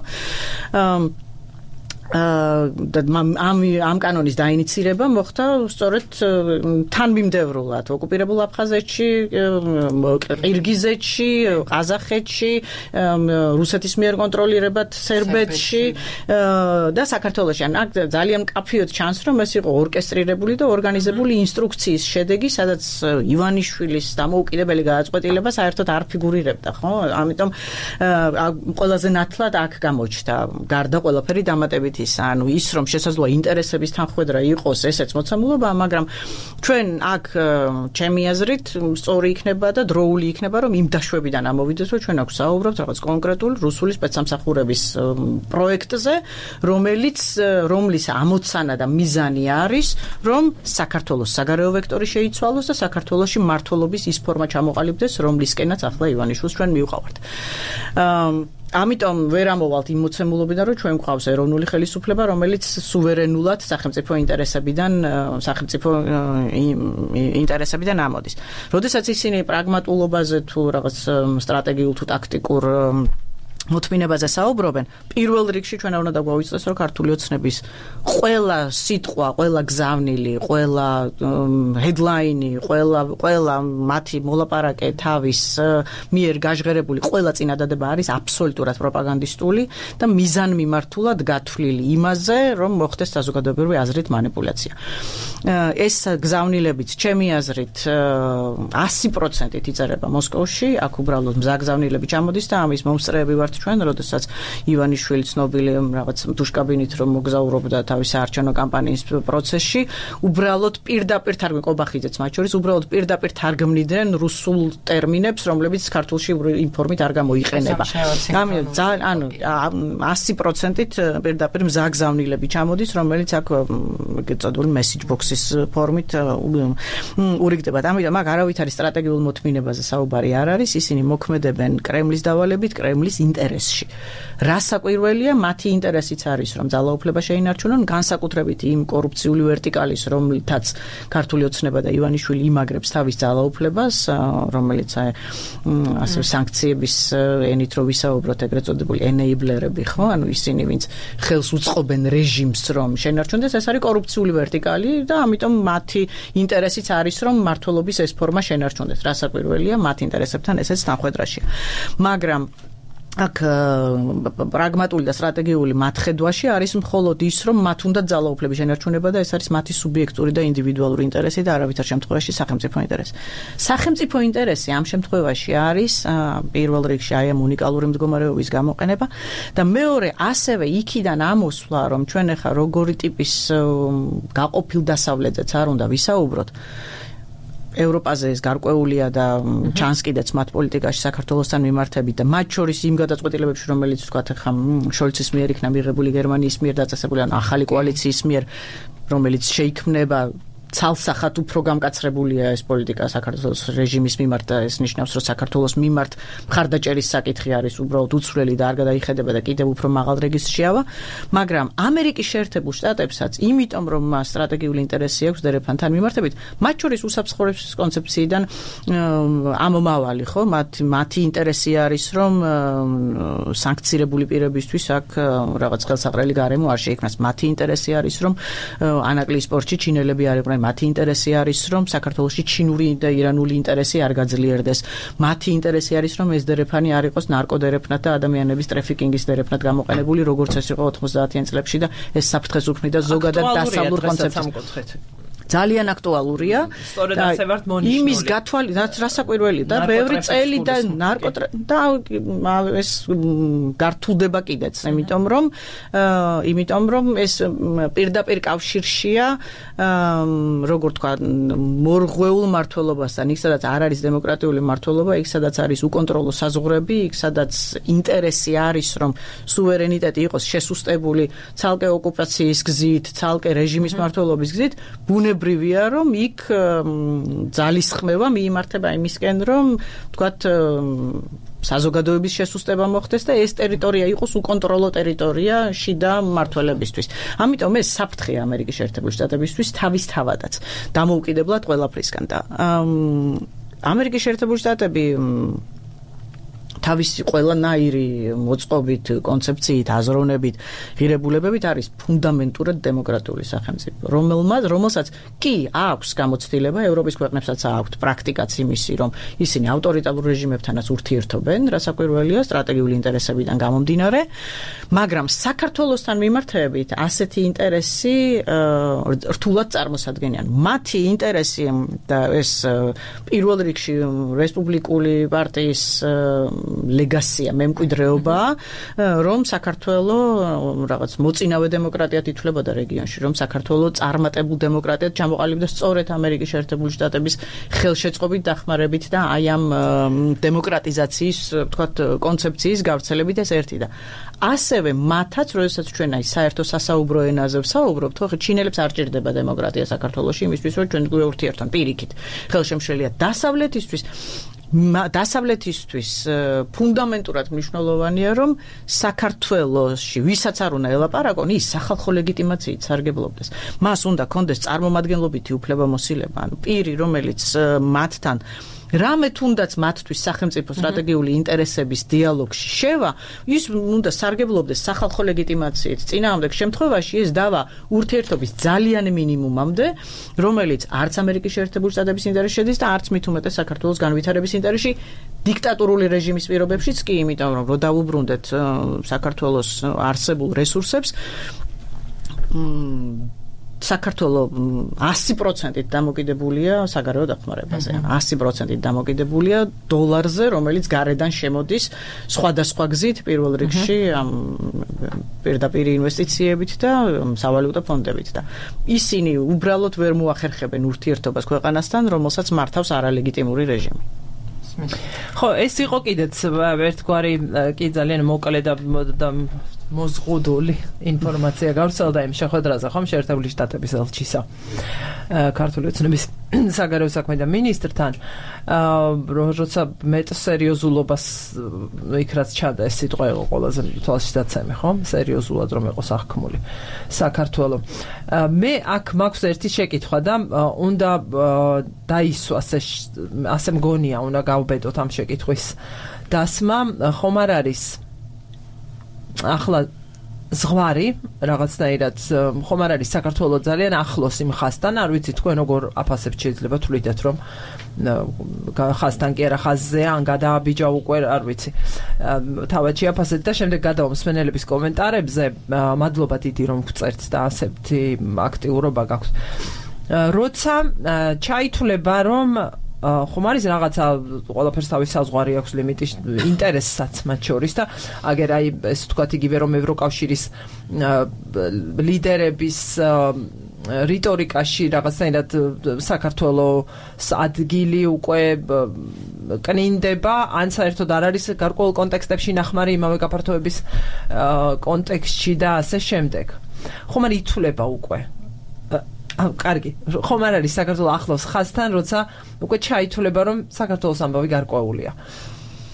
ამ ამ კანონის დაინიცირება მოხდა სწორედ თანმიმდევრულად ოკუპირებულ აფხაზეთში, ყირგიზეთში, ყაზახეთში, რუსეთის მიერ კონტროლირებად სერბეთში და საქართველოში. ან აქ ძალიან მკაფიოდ ჩანს, რომ ეს იყო ორკესტრირებული და ორგანიზებული ინსტრუქციის შედეგი, სადაც ივანიშვილის დამოუკიდებელი გადაწყვეტილება საერთოდ არ ფიგურირებდა, ხო? ამიტომ ყველაზე ნათლად აქ გამოჩნდა გარდა ყველაფერი დამატებით ანუ ის რომ შესაძლოა ინტერესების თანხმედრა იყოს ესეც მოცემულობა, მაგრამ ჩვენ აქ ჩემი აზრით სწორი იქნება და დროული იქნება, რომ იმ დაშვებიდან ამოვიდეთ, რომ ჩვენ აქ საუბრობთ რაღაც კონკრეტულ რუსული სპეცსამსახურების პროექტზე, რომელიც რომლის ამოცანა და მიზანი არის, რომ საქართველოს საგარეო ვექტორი შეიცვალოს და საქართველოში მმართველობის ის ფორმა ჩამოყალიბდეს, რომლისკენაც ახლა ივანიშვილს ჩვენ მივყავართ. ამიტომ ვერ ამოვალთ იმ მოცემულობიდან, რომ ჩვენ გვყავს ეროვნული ხელისუფლება, რომელიც სუვერენულად სახელმწიფო ინტერესებიდან სახელმწიფო ინტერესებიდან ამოდის. როდესაც ისინი პრაგმატულობაზე თუ რაღაც სტრატეგიულ თუ ტაქტიკურ მოთმინებაზე საუბრობენ, პირველ რიგში ჩვენ არ უნდა დაგვავიწყდეს, რომ ქართული ოცნების ყველა სიტყვა, ყველა გზავნილი, ყველა headline-ი, ყველა ყველა მათი მოლაპარაკე თავის მიერ გაჟღერებული ყველა წინადადება არის აბსოლუტურად პროპაგანდისტული და მიზანმიმართულად გათვლილი იმაზე, რომ მოხდეს საზოგადოებრივი აზრით манипуляცია. ეს გზავნილებიც ჩემი აზრით ასი პროცენტით იწერება მოსკოვში, აქ უბრალოდ მზაგზავნილები ჩამოდის და ამის მომსწრეები ვართ ჩვენ, როდესაც ივანიშვილი ცნობილი რაღაც დუშკაბინით რომ მოგზაურობდა თავის საარჩევნო კამპანიის პროცესში, უბრალოდ პირდაპირ თარგმნი ყობახიძეც მათ შორის უბრალოდ პირდაპირ თარგმნიდნენ რუსულ ტერმინებს, რომლებიც ქართულში იმ ფორმით არ გამოიყენება. ამიტომ ძალიან ანუ ასი პროცენტით პირდაპირ მზაგზავნილები ჩამოდის, რომელიც აქ გეწოდებული message box-ის ფორმით ურიგდება. ამიტომ აქ არავითარი სტრატეგიულ მოთმინებაზე საუბარი არ არის, ისინი მოქმედებენ კრემლის დავალებით, კრემლის ინტერესში. რა საკვირველია, მათი ინტერესიც არის, რომ ძალაუფლება შეინარჩუნონ, განსაკუთრებით იმ კორუფციული ვერტიკალის, რომლითაც ქართული ოცნება და ივანიშვილი იმაგრებს თავის ძალაუფლებას, რომელიც ასე სანქციების ენით რო ვისაუბროთ, ეგრეთ წოდებული enabler-ები, ხო? ანუ ისინი, ვინც ხელს უწყობენ რეჟიმს, რომ შეინარჩუნდეს, ეს არის კორუფციული ვერტიკალი და ამიტომ მათი ინტერესიც არის, რომ მმართველობის ეს ფორმა შეინარჩუნდეს. რა საკვირველია, მათ ინტერესებთან ესეც თანხმედრაშია. მაგრამ აქ პრაგმატული და სტრატეგიული მათხედვაში არის მხოლოდ ის, რომ მათ უნდა ძალაუფლების შენარჩუნება და ეს არის მათი სუბიექტური და ინდივიდუალური ინტერესი და არავითარ შემთხვევაში სახელმწიფო ინტერესი. სახელმწიფო ინტერესი ამ შემთხვევაში არის პირველ რიგში აი ამ უნიკალური მდგომარეობის გამოყენება და მეორე ასევე იქიდან ამოსვლა, რომ ჩვენ ახლა როგორი ტიპის გაყოფილ დასავლეთზეც არ უნდა ვისაუბროთ. ევროპაზე ეს გარკვეულია და ჩანს კიდეც მათ პოლიტიკაში საქართველოსთან მიმართებით და მათ შორის იმ გადაწყვეტილებებში, რომელიც ვთქვათ ახლა შოლცის მიერ იქნა მიღებული გერმანიის მიერ დაწესებული ან ახალი კოალიციის მიერ, რომელიც შეიქმნება ცალსახად უფრო გამკაცრებულია ეს პოლიტიკა საქართველოს რეჟიმის მიმართ და ეს ნიშნავს, რომ საქართველოს მიმართ მხარდაჭერის საკითხი არის უბრალოდ უცვლელი და არ გადაიხედება და კიდევ უფრო მაღალ რეგისტრში ავა, მაგრამ ამერიკის შეერთებულ შტატებსაც, იმიტომ რომ მას სტრატეგიული ინტერესი აქვს დერეფანთან მიმართებით, მათ შორის უსაფრთხოების კონცეფციიდან ამომავალი, ხო? მათ მათი ინტერესი არის, რომ სანქცირებული პირებისთვის აქ რაღაც ხელსაყრელი გარემო არ შეიქმნას. მათი ინტერესი არის, რომ ანაკლიის სპორტში ჩინელები არ იყვნენ მათი ინტერესი არის, რომ საქართველოში ჩინური და ირანული ინტერესი არ გაძლიერდეს. მათი ინტერესი არის, რომ ეს დერეფანი არ იყოს ნარკოდერეფნად და ადამიანების ტრაფიკინგის დერეფნად გამოყენებული, როგორც ეს იყო ოთხმოცდაათიან წლებში და ეს საფრთხეს უქმნიდა ზოგადად დასავლურ კონცეფციას. ძალიან აქტუალურია და იმის გათვალი რასაკვირველი და ბევრი წელი და ნარკო და ეს გართულდება კიდეც, იმიტომ რომ იმიტომ რომ ეს პირდაპირ კავშირშია როგორ თქვა მორღვეულ მართლობასთან, იქ სადაც არ არის დემოკრატიული მართლობა, იქ სადაც არის უკონტროლო საზღვრები, იქ სადაც ინტერესი არის რომ სუვერენიტეტი იყოს შესუსტებული ცალკე ოკუპაციის გზით, ცალკე რეჟიმის მართლობის გზით, ბუნებრივია ბრივია რომ იქ ძალისხმევა მიიმართება იმისკენ რომ თქვათ საზოგადოების შესუსტება მოხდეს და ეს ტერიტორია იყოს უკონტროლო ტერიტორია შიდა მმართველებისთვის. ამიტომ ეს საფრთხეა ამერიკის შეერთებული შტატებისთვის თავისთავადაც დამოუკიდებლად ყველაფრისგან და ამერიკის შეერთებული შტატები თავისი ყველანაირი მოწყობით, კონცეფციით, აზროვნებით, ღირებულებებით არის ფუნდამენტურად დემოკრატიული სახელმწიფო, რომელმაც რომელსაც კი აქვს გამოცდილება, ევროპის ქვეყნებსაც აქვს პრაქტიკაც იმისი, რომ ისინი ავტორიტარულ რეჟიმებთანაც ურთიერთობენ, რასაკვირველია, სტრატეგიული ინტერესებიდან გამომდინარე, მაგრამ საქართველოსთან მიმართებით ასეთი ინტერესი რთულად წარმოსადგენიან. მათი ინტერესი და ეს პირველ რიგში რესპუბლიკური პარტიის ლეგასია, მემკვიდრეობა, რომ საქართველოს რაღაც მოწინავე დემოკრატიად ითვლებოდა რეგიონში, რომ საქართველოს წარმატებულ დემოკრატიად ჩამოყალიბდა სწორედ ამერიკის შეერთებული შტატების ხელშეწყობით, დახმარებით და აი ამ დემოკრატიზაციის, ვთქვათ, კონცეფციის გავრცელებით ეს ერთი და ასევე მათაც, როდესაც ჩვენ აი საერთო სასაუბრო ენაზე ვსაუბრობთ, ხო, ჩინელებს არ ჭირდება დემოკრატია საქართველოში, იმისთვის რომ ჩვენ გვეურთიერთონ პირიქით. ხელშემშელია დასავლეთისთვის დასავლეთისთვის ფუნდამენტურად მნიშვნელოვანია, რომ საქართველოში ვისაც არ უნდა ელაპარაკონ, ის სახალხო ლეგიტიმაციით სარგებლობდეს. მას უნდა კონდეს წარმომადგენლობითი უფლებამოსილება, ანუ პირი, რომელიც მათთან რამე თუნდაც მათთვის სახელმწიფო სტრატეგიული ინტერესების დიალოგში შევა, ის უნდა სარგებლობდეს სახალხო ლეგიტიმაციით. წინააღმდეგ შემთხვევაში ეს დავა ურთიერთობის ძალიან მინიმუმამდე, რომელიც არც ამერიკის შეერთებული შტატების ინტერესში შედის და არც მით უმეტეს საქართველოს განვითარების ინტერესში დიქტატურული რეჟიმის პირობებშიც კი, იმიტომ რომ რო დავუბრუნდეთ საქართველოს არსებულ რესურსებს, საქართველოს ასი პროცენტით დამოკიდებულია საგარეო დახმარებაზე. ასი პროცენტით დამოკიდებულია დოლარზე, რომელიც გარედან შემოდის სხვადასხვა გზით, პირველ რიგში ამ პირდაპირ ინვესტიციებით და სავალუტო ფონდებით და ისინი უბრალოდ ვერ მოახერხებენ ურთიერთობას ქვეყანასთან, რომელსაც მართავს არალეგიტიმური რეჟიმი. ხო, ეს იყო კიდეც ერთგვარი კი ძალიან მოკლე და მოზღუდული ინფორმაცია გავრცელდა იმ შეხვედრაზე, ხომ, შეერთებული შტატების ელჩისა ქართული ოცნების საგარეო საქმეთა მინისტრთან, როცა მეტ სერიოზულობას იქ რაც ჩადა, ეს სიტყვა იყო ყველაზე თვალშიდაცემი, ხომ, სერიოზულად რომ იყოს აღქმული საქართველო. მე აქ მაქვს ერთი შეკითხვა და უნდა დაისვას, ასე მგონია, უნდა გავბედოთ ამ შეკითხვის დასმა, ხომ არ არის ახლა ზღვარი რაღაცნაირად ხომ არ არის საქართველოს ძალიან ახლოს იმ ხაზთან, არ ვიცი თქვენ როგორ აფასებთ, შეიძლება თვლიდეთ რომ ხაზთან კი არა ხაზზეა, ან გადააბიჯა უკვე, არ ვიცი. თავად შეაფასეთ და შემდეგ გადავამსმენელების კომენტარებზე. მადლობა დიდი რომ გწერთ და ასეთი აქტიურობა გაქვთ. როცა ჩაითვლება რომ ხომ არის რაღაცა ყველაფერს თავის საზღვარი აქვს, ლიმიტი, ინტერესსაც მათ შორის და აგერ აი ეს თქვათ იგივე რომ ევროკავშირის ლიდერების რიტორიკაში რაღაცნაირად საქართველოს ადგილი უკვე კნინდება, ან საერთოდ არ არის გარკვეულ კონტექსტებში ნახმარი იმავე გაფართოების კონტექსტში და ასე შემდეგ. ხომ არ ითვლება უკვე კარგი, ხომ არ არის საქართველოს ახლოს ხაზთან, როცა უკვე ჩაითვლება რომ საქართველოს ამბავი გარკვეულია.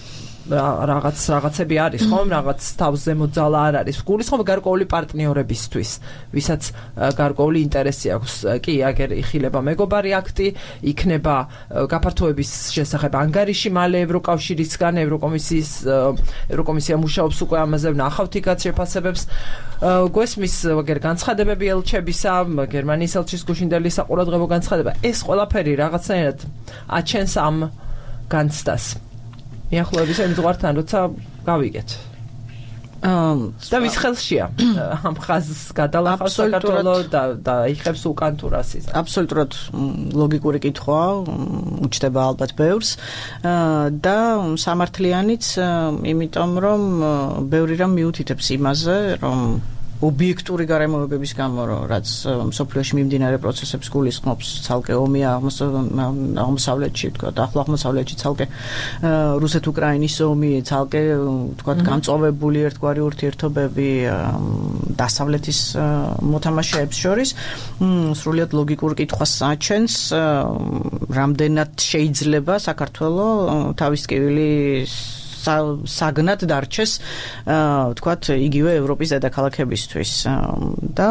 რაღაც რაღაცები არის ხომ, რაღაც თავზე მოძალა არ არის. გულისხმობ გარკვეული პარტნიორებისთვის, ვისაც გარკვეული ინტერესი აქვს. კი, აგერ იხილება მეგობარი აქტი, იქნება გაფართოების შესახებ ანგარიში მალე ევროკავშირისგან, ევროკომისიის ევროკომისია მუშაობს უკვე ამაზე, ნახავთ იქაც შეფასებებს. გვესმის აგერ განცხადებები ელჩებისა, გერმანიის ელჩის გუშინდელი საყურადღებო განცხადება. ეს ყველაფერი რაღაცნაირად აჩენს ამ განცდას. მიახლოების ემძღვართან როცა გავიგეთ. და ვის ხელშია ამ ხაზს გადალახავს საქართველო და და იხებს უკან თუ რასიზმს. აბსოლუტურად ლოგიკური კითხვაა, უჩნდება ალბათ ბევრს და სამართლიანიც, იმიტომ რომ ბევრი რამ მიუთითებს იმაზე, რომ ობიექტური გარემოებების გამო, რაც მსოფლიოში მიმდინარე პროცესებს გულისხმობს, ცალკე ომი აღმოსავლეთში, თქვა, ახლო აღმოსავლეთში ცალკე რუსეთ-უკრაინის ომი, ცალკე, თქვა, გამწვავებული ერთგვარი ურთიერთობები დასავლეთის მოთამაშეებს შორის, სრულიად ლოგიკურ კითხვას აჩენს, რამდენად შეიძლება საქართველოს თავის ტკივილის საგნად დარჩეს, ვთქვათ, იგივე ევროპის დედაქალაქებისთვის და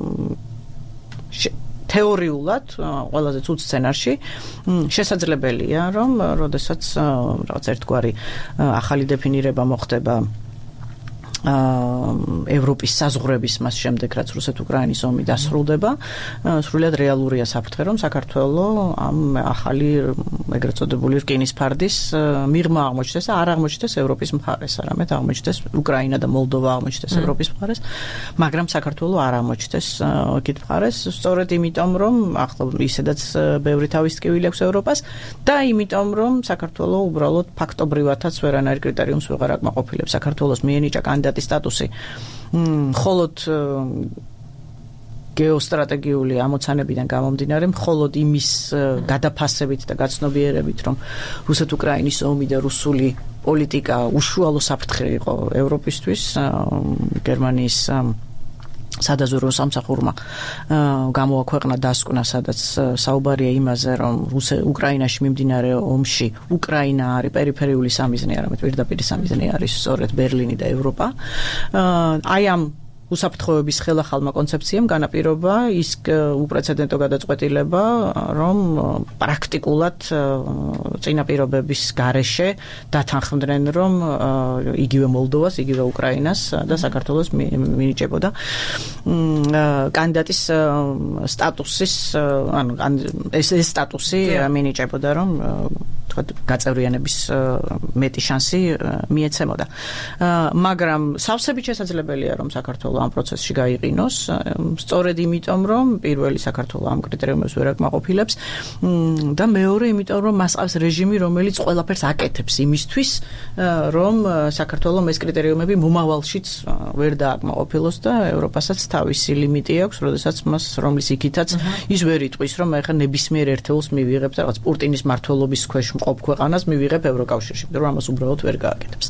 თეორიულად ყველაზე ცუდ სცენარში შესაძლებელია, რომ როდესაც რაღაც ერთგვარი ახალი დეფინირება მოხდება ევროპის საზღვრების მას შემდეგ, რაც რუსეთ-უკრაინის ომი დასრულდება, სრულიად რეალურია საფრთხე, რომ საქართველოს ამ ახალი ეგრეთ წოდებული რკინის ფარდის მიღმა აღმოჩნდეს და არ აღმოჩნდეს ევროპის მხარეს, არამედ აღმოჩნდეს უკრაინა და მოლდოვა აღმოჩნდეს ევროპის მხარეს, მაგრამ საქართველოს არ აღმოჩნდეს იქით მხარეს, სწორედ იმიტომ, რომ ახლა ისედაც ბევრი თავის ტკივილი აქვს ევროპას და იმიტომ, რომ საქართველოს უბრალოდ ფაქტობრივადაც ვერანაირ კრიტერიუმს ვეღარ აკმაყოფილებს. საქართველოს მიენიჭა კანდიდატის სტატუსი მხოლოდ გეოსტრატეგიული ამოცანებიდან გამომდინარე, მხოლოდ იმის გადაფასებით და გაცნობიერებით, რომ რუსეთ-უკრაინის ომი და რუსული პოლიტიკა უშუალო საფრთხე იყო ევროპისთვის, გერმანიის სადაზვერვო სამსახურმა გამოაქვეყნა დასკვნა, სადაც საუბარია იმაზე, რომ უკრაინაში მიმდინარე ომში უკრაინა არის პერიფერიული სამიზნე, არამედ პირდაპირი სამიზნე არის სწორედ ბერლინი და ევროპა. აი ამ უსაფრთხოების ხელახალმა კონცეფციამ განაპირობა ის უპრეცედენტო გადაწყვეტილება, რომ პრაქტიკულად წინაპირობების გარეშე დათანხმდნენ, რომ იგივე მოლდოვას, იგივე უკრაინას და საქართველოს მინიჭებოდა კანდიდატის სტატუსის, ანუ ეს ეს სტატუსი მინიჭებოდა, რომ თქვა გაწევრიანების მეტი შანსი მიეცემოდა. მაგრამ სავსებით შესაძლებელია, რომ საქართველოს ამ პროცესში გაიყინოს, სწორედ იმიტომ, რომ პირველი საქართველოს ამ კრიტერიუმებს ვერ აკმაყოფილებს და მეორე იმიტომ, რომ მას ყავს რეჟიმი, რომელიც ყველაფერს აკეთებს იმისთვის, რომ საქართველოს ეს კრიტერიუმები მომავალშიც ვერ დააკმაყოფილოს და ევროპასაც თავისი ლიმიტი აქვს, როდესაც მას რომლის იქითაც ის ვერ იტყვის, რომ ეხლა ნებისმიერ ერთეულს მივიღებ და რაღაც პუტინის მმართველობის ქვეშ მყოფ ქვეყანას მივიღებ ევროკავშირში, მაგრამ ამას უბრალოდ ვერ გააკეთებს.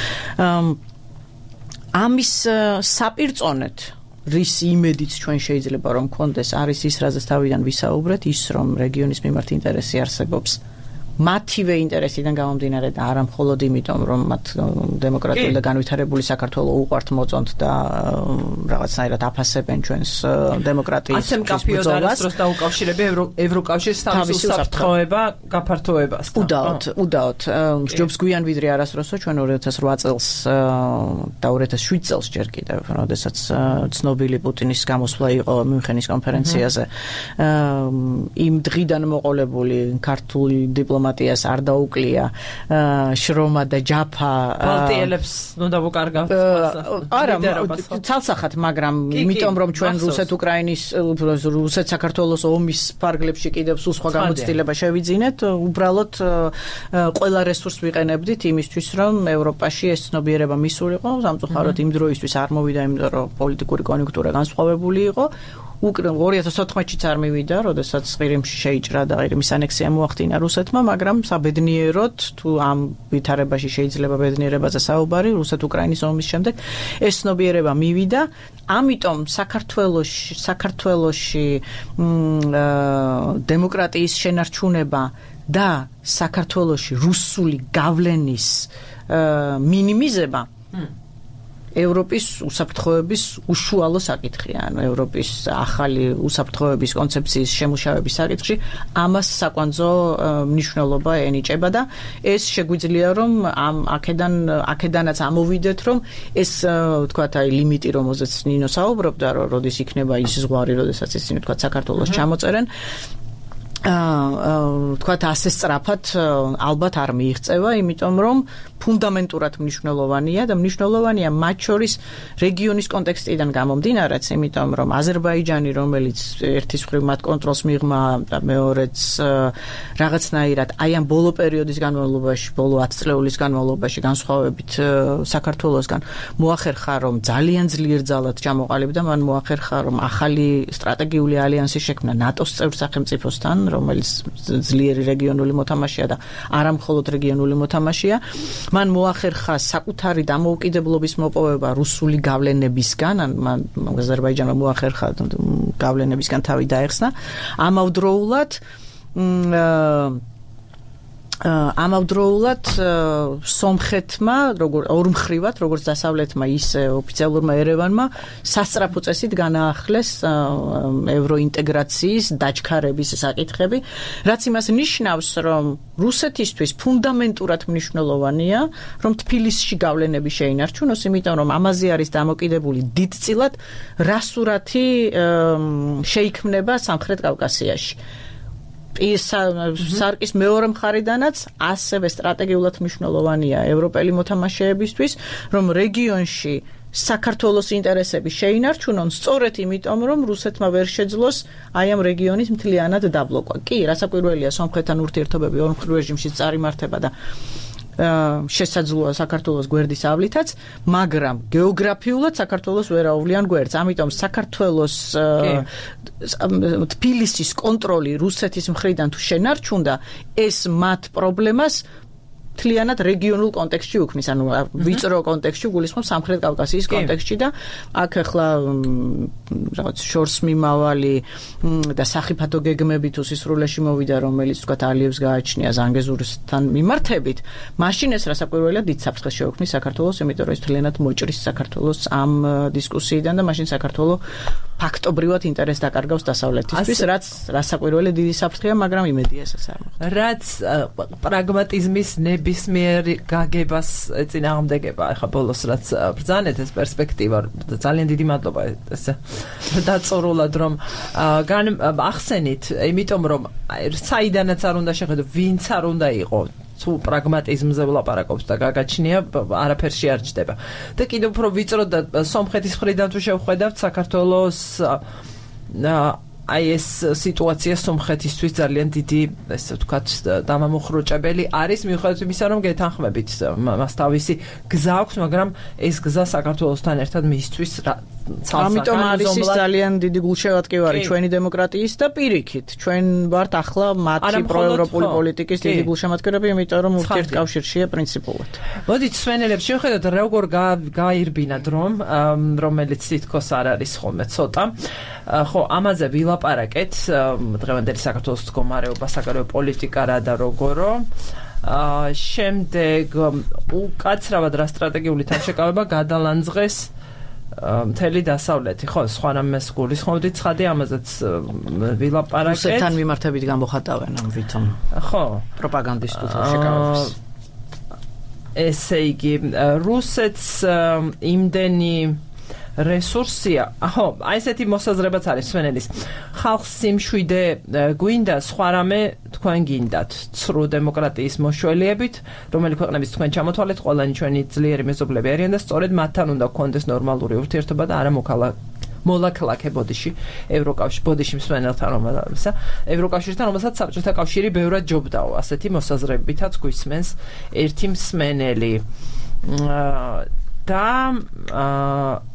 ამის საპირწონეთ, რის იმედიც ჩვენ შეიძლება რომ გქონდეს, არის ის, რაზეც თავიდან ვისაუბრეთ, ის რომ რეგიონის მიმართ ინტერესი არსებობს. მათივე ინტერესიდან გამომდინარე და არა მხოლოდ იმიტომ, რომ მათ დემოკრატიული და განვითარებული საქართველოს უყვართ მოწონთ და რაღაცნაირად აფასებენ ჩვენს დემოკრატიის ასე მკაფიოდ არასდროს დაუკავშირები ევროკავშირის თავის უსაფრთხოება გაფართოებას. უდაოდ, უდაოდ. ჯობს გვიან ვიდრე არასდროსო ჩვენ ორი ათას ოთხ წელს და ორი ათას შვიდ წელს ჯერ კიდევ, როდესაც ცნობილი პუტინის გამოსვლა იყო მიუნხენის კონფერენციაზე. იმ დღიდან მოყოლებული ქართული დიპლომატიას არ დაუკლია შრომა და ჯაფა ბალტიელებს უნდა ვუკარგავთ. არა, ცალსახად, მაგრამ იმიტომ რომ ჩვენ რუსეთ-უკრაინის რუსეთ-საქართველოს ომის ფარგლებში კიდევ სულ სხვა გამოცდილება შევიძინეთ, უბრალოდ ყველა რესურს ვიყენებდით იმისთვის, რომ ევროპაში ეს ცნობიერება მისულიყო, სამწუხაროდ იმ დროისთვის არ მოვიდა, იმიტომ რომ პოლიტიკური კონიუნქტურა განსხვავებული იყო. ორი ათას ოთხმეტშიც არ მივიდა, როდესაც ყირიმში შეიჭრა და ყირიმის ანექსია მოახდინა რუსეთმა, მაგრამ საბედნიეროდ თუ ამ ვითარებაში შეიძლება ბედნიერებაზე საუბარი, რუსეთ-უკრაინის ომის შემდეგ ეს ცნობიერება მივიდა, ამიტომ საქართველოში საქართველოში დემოკრატიის შენარჩუნება და საქართველოში რუსული გავლენის მინიმიზება ევროპის უსაფრთხოების უშუალო საკითხია, ანუ ევროპის ახალი უსაფრთხოების კონცეფციის შემუშავების საკითხში ამას საკვანძო მნიშვნელობა ენიჭება და ეს შეგვიძლია რომ ამ აქედან აქედანაც ამოვიდეთ რომ ეს თქვათ აი ლიმიტი რომელზეც ნინო საუბრობდა რომ როდის იქნება ის ზღვარი, როდესაც ისინი თქვათ საქართველოს ჩამოწერენ აა თქვათ ასე სწრაფად ალბათ არ მიიღწევა, იმიტომ რომ ფუნდამენტურად მნიშვნელოვანია და მნიშვნელოვანია მათ შორის რეგიონის კონტექსტიდან გამომდინარეც, იმიტომ რომ აზერბაიჯანი, რომელიც ერთის მხრივ მათ კონტროლს მიღმა და მეორეც რაღაცნაირად აი ამ ბოლო პერიოდის განმავლობაში, ბოლო ათი წლეულის განმავლობაში განსხვავებით საქართველოსგან მოახერხა რომ ძალიან ძლიერ ძალად ჩამოყალიბდა, მან მოახერხა რომ ახალი სტრატეგიული ალიანსი შექმნა ნატოს წევრ სახელმწიფოსთან, რომელიც ძლიერი რეგიონული მოთამაშეა და არა მხოლოდ რეგიონული მოთამაშეა. მან მოახერხა საკუთარი დამოუკიდებლობის მოპოვება რუსული გავლენებისგან, მან აზერბაიჯანმა მოახერხა გავლენებისგან თავი დაეხსნა. ამავდროულად ამავდროულად სომხეთმა, როგორ ორმხრივად, როგორც დასავლეთმა, ისე ოფიციალურმა ერევანმა სასწრაფო წესით განაახლეს ევროინტეგრაციის დაჩქარების საკითხები, რაც იმას ნიშნავს, რომ რუსეთისთვის ფუნდამენტურად მნიშვნელოვანია, რომ თბილისში გავლენები შეინარჩუნოს, იმიტომ რომ ამაზე არის დამოკიდებული დიდწილად რა სურათი შეიქმნება სამხრეთ კავკასიაში. სარკის მეორე მხარიდანაც ასევე სტრატეგიულად მნიშვნელოვანია ევროპელი მოთამაშეებისთვის, რომ რეგიონში საქართველოს ინტერესები შეინარჩუნონ, სწორედ იმიტომ, რომ რუსეთმა ვერ შეძლოს აი ამ რეგიონის მთლიანად დაბლოკვა. კი, რასაკვირველია, სომხეთთან ურთიერთობები ორმხრივ რეჟიმში წარიმართება და შესაძლოა საქართველოს გვერდის ავლითაც, მაგრამ გეოგრაფიულად საქართველოს ვერ აუვლიან გვერდს. ამიტომ საქართველოს თბილისის კონტროლი რუსეთის მხრიდან თუ შენარჩუნდა, ეს მათ პრობლემას მთლიანად რეგიონულ კონტექსტში უქმნის, ანუ ვიწრო კონტექსტში, გულისხმობს სამხრეთ კავკასიის კონტექსტში და აქ ახლა რაღაც შორს მიმავალი და სახიფათო გეგმები თუ სისრულეში მოვიდა, რომელიც თქვათ ალიევს გააჩნია ზანგეზურისთან მიმართებით, მაშინ ეს რასაკვირველია დიდ საფრთხეს შეუქმნის საქართველოს, იმიტომ რომ ეს მთლიანად მოჭრის საქართველოს ამ დისკუსიიდან და მაშინ საქართველო ფაქტობრივად ინტერესს დაკარგავს დასავლეთისთვის, რაც რასაკვირველი დიდი საფრთხეა, მაგრამ იმედია ეს არ მოხდება. რაც პრაგმატიზმის ნებისმიერი გაგებას წინააღმდეგება, ახლა ბოლოს რაც ბრძანეთ ეს პერსპექტივა, ძალიან დიდი მადლობა ეს დაწორულად რომ ახსენით, იმიტომ რომ საიდანაც არ უნდა შეხედო, ვინც არ უნდა იყო თუ პრაგმატიზმზე ვლაპარაკობს და გაგაჩნია, არაფერში არ ჯდება. და კიდევ უფრო ვიწრო და სომხეთის მხრიდან თუ შევხედავთ საქართველოს აი ეს სიტუაცია სომხეთისთვის ძალიან დიდი, ესე ვთქვათ, დამამოხრუჭებელი არის, მიუხედავად იმისა, რომ გეთანხმებით მას თავისი გზა აქვს, მაგრამ ეს გზა საქართველოსთან ერთად მისთვის ამიტომ არის ის ძალიან დიდი გულშევატკივარი ჩვენი დემოკრატიის და პირიქით. ჩვენ ვართ ახლა მათი პროევროპული პოლიტიკის დიდი გულშემატკივრები, იმიტომ რომ ურთიერთკავშირშია პრინციპულად. მოდით სვენელებს შევხედოთ, როგორ გაირბინა დრომ, რომელიც თითქოს არ არის ხოლმე ცოტა. ხო, ამაზე ვილაპარაკეთ, დღევანდელი საქართველოს მდგომარეობა, საგარეო პოლიტიკა რა და როგორო. შემდეგ უკაცრავად რა სტრატეგიული თავშეკავება გადალანძღეს მთელი დასავლეთი, ხო, სხვა რამეს გულისხმობდით, ცხადი ამაზეც ვილაპარაკეთ. რუსეთთან მიმართებით გამოხატავენ ამ ვითომ. ხო, პროპაგანდისტულ თავშეკავებას. ესე იგი, რუსეთს იმდენი რესურსია, ხო, აი ესეთი მოსაზრებაც არის სვენელის. ხალხს სიმშვიდე გვინდა, სხვა რამე თქვენ გინდათ, ცრუ დემოკრატიის მოშველიებით, რომელი ქვეყნების თქვენ ჩამოთვალეთ, ყველანი ჩვენი ძლიერი მეზობლები არიან და სწორედ მათთან უნდა გქონდეს ნორმალური ურთიერთობა და არა მოლაქლაკე ბოდიში ევროკავშირ ბოდიში მსმენელთან, რომელსა ევროკავშირთან, რომელსაც საბჭოთა კავშირი ბევრად ჯობდაო, ასეთი მოსაზრებითაც გვისმენს ერთი მსმენელი. და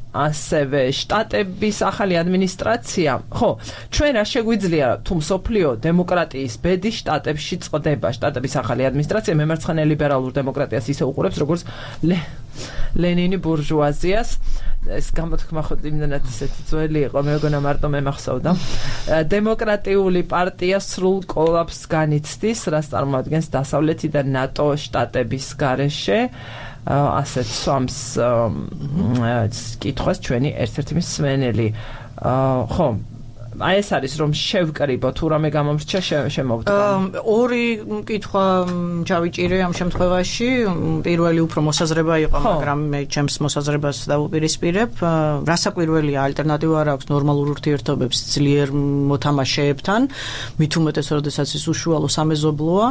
ასევე შტატების ახალი ადმინისტრაცია. ხო, ჩვენ რა შეგვიძლია თუ მსოფლიო დემოკრატიის ბედი შტატებში წყდება, შტატების ახალი ადმინისტრაცია მემარცხენე ლიბერალურ დემოკრატიას ისე უყურებს, როგორც ლენინი ბურჟუაზიას. ეს გამოთქმა ხო იმდანაც ესეთი ძველი იყო, მე მგონა მარტო მე მახსოვდა. დემოკრატიული პარტია სრულ კოლაფსს განიცდის, რაც წარმოადგენს დასავლეთიდან ნატო შტატების გარეშე. ასეთ სვამს კითხვას ჩვენი ერთ-ერთი მსმენელი. ხო, აი ეს არის რომ შევკრიბო თუ რამე გამომრჩა შემოვდგა. ორი კითხვა ჩავიჭირე ამ შემთხვევაში. პირველი უფრო მოსაზრება იყო, მაგრამ მე ჩემს მოსაზრებას დავუპირისპირებ. რასაკვირველია, ალტერნატივა არ აქვს ნორმალურ ურთიერთობებს ძლიერ მოთამაშეებთან, მით უმეტეს როდესაც ის უშუალო სამეზობლოა.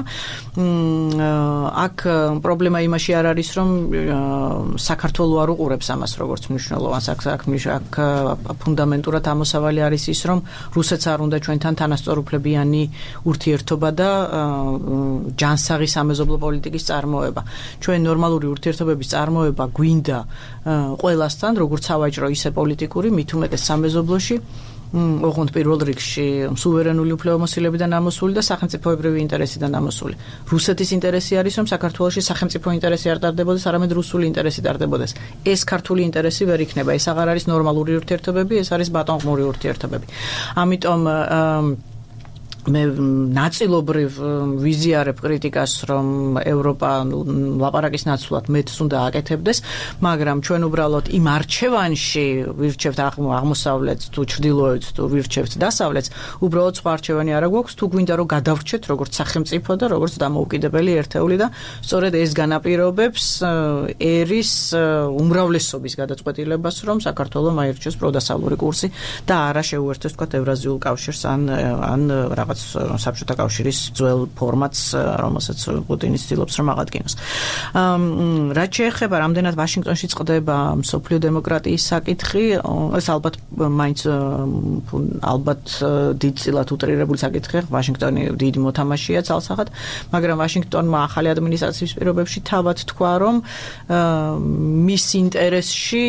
აქ პრობლემა იმაში არ არის, რომ საქართველო არ უყურებს ამას როგორც მნიშვნელოვანს. აქ აქ ფუნდამენტურად ამოსავალი არის ის, რომ რუსეთს არ უნდა ჩვენთან თანასწორუფლებიანი ურთიერთობა და ჯანსაღი სამეზობლო პოლიტიკის წარმოება. ჩვენ ნორმალური ურთიერთობების წარმოება გვინდა ყველასთან, როგორც სავაჭრო, ისე პოლიტიკური, მით უმეტეს სამეზობლოში. ოღონდ პირველ რიგში სუვერენული უფლებამოსილებიდან ამოსული და სახელმწიფოებრივი ინტერესიდან ამოსული. რუსეთის ინტერესი არის, რომ საქართველოში სახელმწიფო ინტერესი არ ტარდებოდეს, არამედ რუსული ინტერესი ტარდებოდეს. ეს ქართული ინტერესი ვერ იქნება. ეს აღარ არის ნორმალური ურთიერთობები, ეს არის ბატონყმური ურთიერთობები. ამიტომ მე ნაწილობრივ ვიზიარებ კრიტიკას, რომ ევროპა ლაპარაკის ნაცვლად მეტს უნდა აკეთებდეს, მაგრამ ჩვენ უბრალოდ იმ არჩევანში ვირჩევთ აღმოსავლეთს თუ ჩრდილოეთს თუ ვირჩევთ დასავლეთს, უბრალოდ სხვა არჩევანი არ გვაქვს, თუ გვინდა რომ გადავრჩეთ როგორც სახელმწიფო და როგორც დამოუკიდებელი ერთეული და სწორედ ეს განაპირობებს ერის უმრავლესობის გადაწყვეტილებას, რომ საქართველოს აირჩიოს პროდასავლური კურსი და არა შეუერთოს თქვა ევრაზიულ კავშირს ან ან რაღაც საბჭოთა კავშირის ძველ ფორმატს, რომელსაც პუტინი ცდილობს რომ აღადგინოს. რაც შეეხება რამდენად ვაშინგტონში წყდება მსოფლიო დემოკრატიის საკითხი, ეს ალბათ მაინც ალბათ დიდწილად უტრირებული საკითხია, ვაშინგტონი დიდი მოთამაშეა ძალსახად, მაგრამ ვაშინგტონმა ახალი ადმინისტრაციის პირობებში თავად თქვა, რომ მის ინტერესში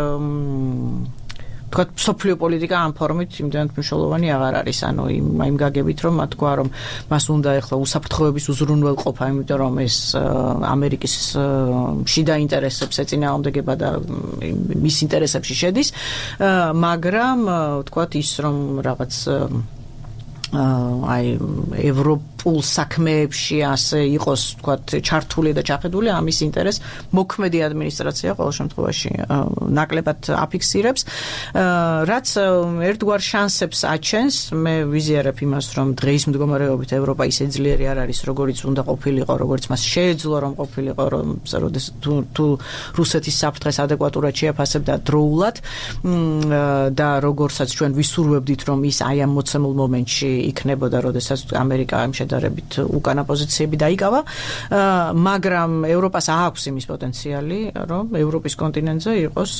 თქვა სოფლიო პოლიტიკა ამ ფორმით იმდენად მნიშვნელოვანი აღარ არის, ანუ იმ გაგებით რომ თქვა რომ მას უნდა ეხლა უსაფრთხოების უზრუნველყოფა, იმიტომ რომ ეს ამერიკის შიდა ინტერესებს ეწინააღმდეგება და მის ინტერესებში შედის, მაგრამ თქვა ის რომ რაღაც აი ევროპულ საქმეებში ასე იყოს თქვათ ჩართული და ჩახედული ამის ინტერეს მოქმედი ადმინისტრაცია ყოველ შემთხვევაში ნაკლებად აფიქსირებს, რაც ერთგვარ შანსებს აჩენს. მე ვიზიარებ იმას, რომ დღეის მდგომარეობით ევროპა ისე ძლიერი არ არის, როგორიც უნდა ყოფილიყო, როგორც მას შეეძლო რომ ყოფილიყო, რომ თუ რუსეთის საფრთხეს ადეკვატურად შეაფასებდა დროულად და როგორცაც ჩვენ ვისურვებდით, რომ ის აი ამ მოცემულ მომენტში იქნებოდა, როდესაც ამერიკა ამ შედარებით უკანა პოზიციები დაიკავა, მაგრამ ევროპას აქვს იმის პოტენციალი, რომ ევროპის კონტინენტზე იყოს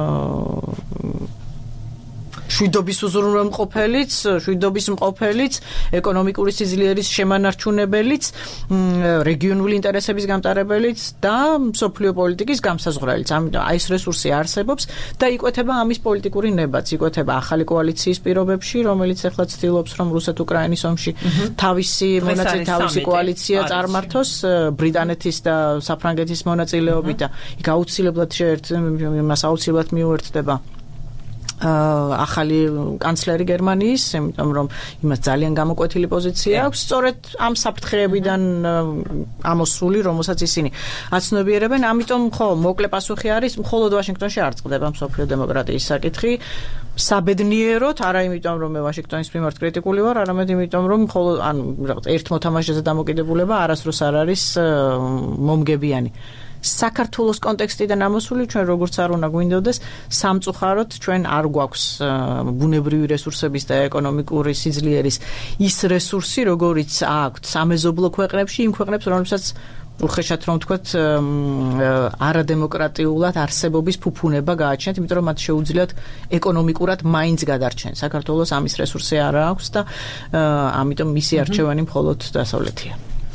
შვიდობის უზრუნველყოფელიც, შვიდობის მყოფელიც, ეკონომიკური სიძლიერის შემანარჩუნებელიც, რეგიონული ინტერესების გამტარებელიც და მსოფლიო პოლიტიკის გამსაზღვრელიც. ამიტომ აი ეს რესურსი არსებობს და იკვეთება ამის პოლიტიკური ნებაც, იკვეთება ახალი კოალიციის პირობებში, რომელიც ახლა ცდილობს, რომ რუსეთ-უკრაინის ომში თავისი მონაწილე თავისი კოალიცია წარმართოს ბრიტანეთის და საფრანგეთის მონაწილეობით და იქ აუცილებლად შეერთ მას აუცილებლად მიუერთდება ახალი კანცლერი გერმანიის, იმიტომ რომ იმას ძალიან გამოკვეთილი პოზიცია აქვს, სწორედ ამ საფრთხეებიდან ამოსული, რომელსაც ისინი აცნობიერებენ. ამიტომ ხო, მოკლე პასუხი არის, მხოლოდ ვაშინგტონში არ წყდება მსოფლიო დემოკრატიის საკითხი. საბედნიეროდ, არა იმიტომ, რომ მე ვაშინგტონის მიმართ კრიტიკული ვარ, არამედ იმიტომ, რომ მხოლოდ ანუ რაღაც ერთ მოთამაშეზე დამოკიდებულება არასდროს არ არის მომგებიანი. საქართველოს კონტექსტიდან ამოსული ჩვენ როგორც არ უნდა გვინდოდეს, სამწუხაროდ ჩვენ არ გვაქვს ბუნებრივი რესურსების და ეკონომიკური სიძლიერის ის რესურსი, როგორიც აქვთ სამეზობლო ქვეყნებში, იმ ქვეყნებს, რომლებსაც უხეშად რომ თქვათ არადემოკრატიულად არსებობის ფუფუნება გააჩნიათ, იმიტომ რომ მათ შეუძლიათ ეკონომიკურად მაინც გადარჩენ. საქართველოს ამის რესურსი არ აქვს და ამიტომ მისი არჩევანი მხოლოდ დასავლეთია.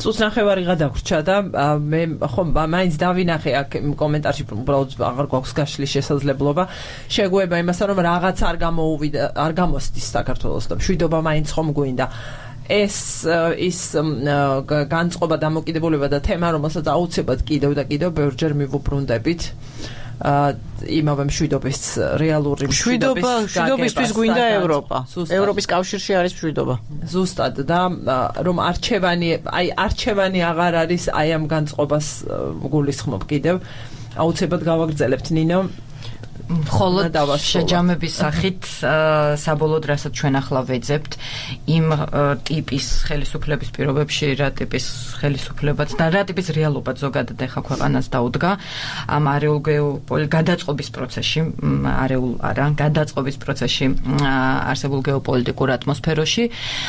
წუთნახევარი გადაგვრჩა და მე ხომ მაინც დავინახე აქ კომენტარში უბრალოდ აღარ გვაქვს გაშლის შესაძლებლობა შეგვება იმასთან რომ რაღაც არ გამოუვიდა არ გამოსდის საქართველოს და მშვიდობა მაინც ხომ გვინდა ეს ის განწყობა დამოკიდებულება და თემა რომელსაც აუცილებლად კიდევ და კიდევ ბევრჯერ მივუბრუნდებით იმავე მშვიდობის რეალური მშვიდობის მშვიდობისთვის გვინდა ევროპა ევროპის კავშირში არის მშვიდობა ზუსტად და რომ არჩევანი აი არჩევანი აღარ არის აი ამ განწყობას გულისხმობ კიდევ აუცილებლად გავაგრძელებთ ნინო მხოლოდ შეჯამების სახით საბოლოოდ რასაც ჩვენ ახლა ვეძებთ იმ ტიპის ხელისუფლების პირობებში რა ტიპის ხელისუფლებაც და რა ტიპის რეალობაც ზოგადად ეხა ქვეყანას დაუდგა ამ არეულ გადაწყობის პროცესში არეულ არა გადაწყობის პროცესში არსებულ გეოპოლიტიკურ ატმოსფეროში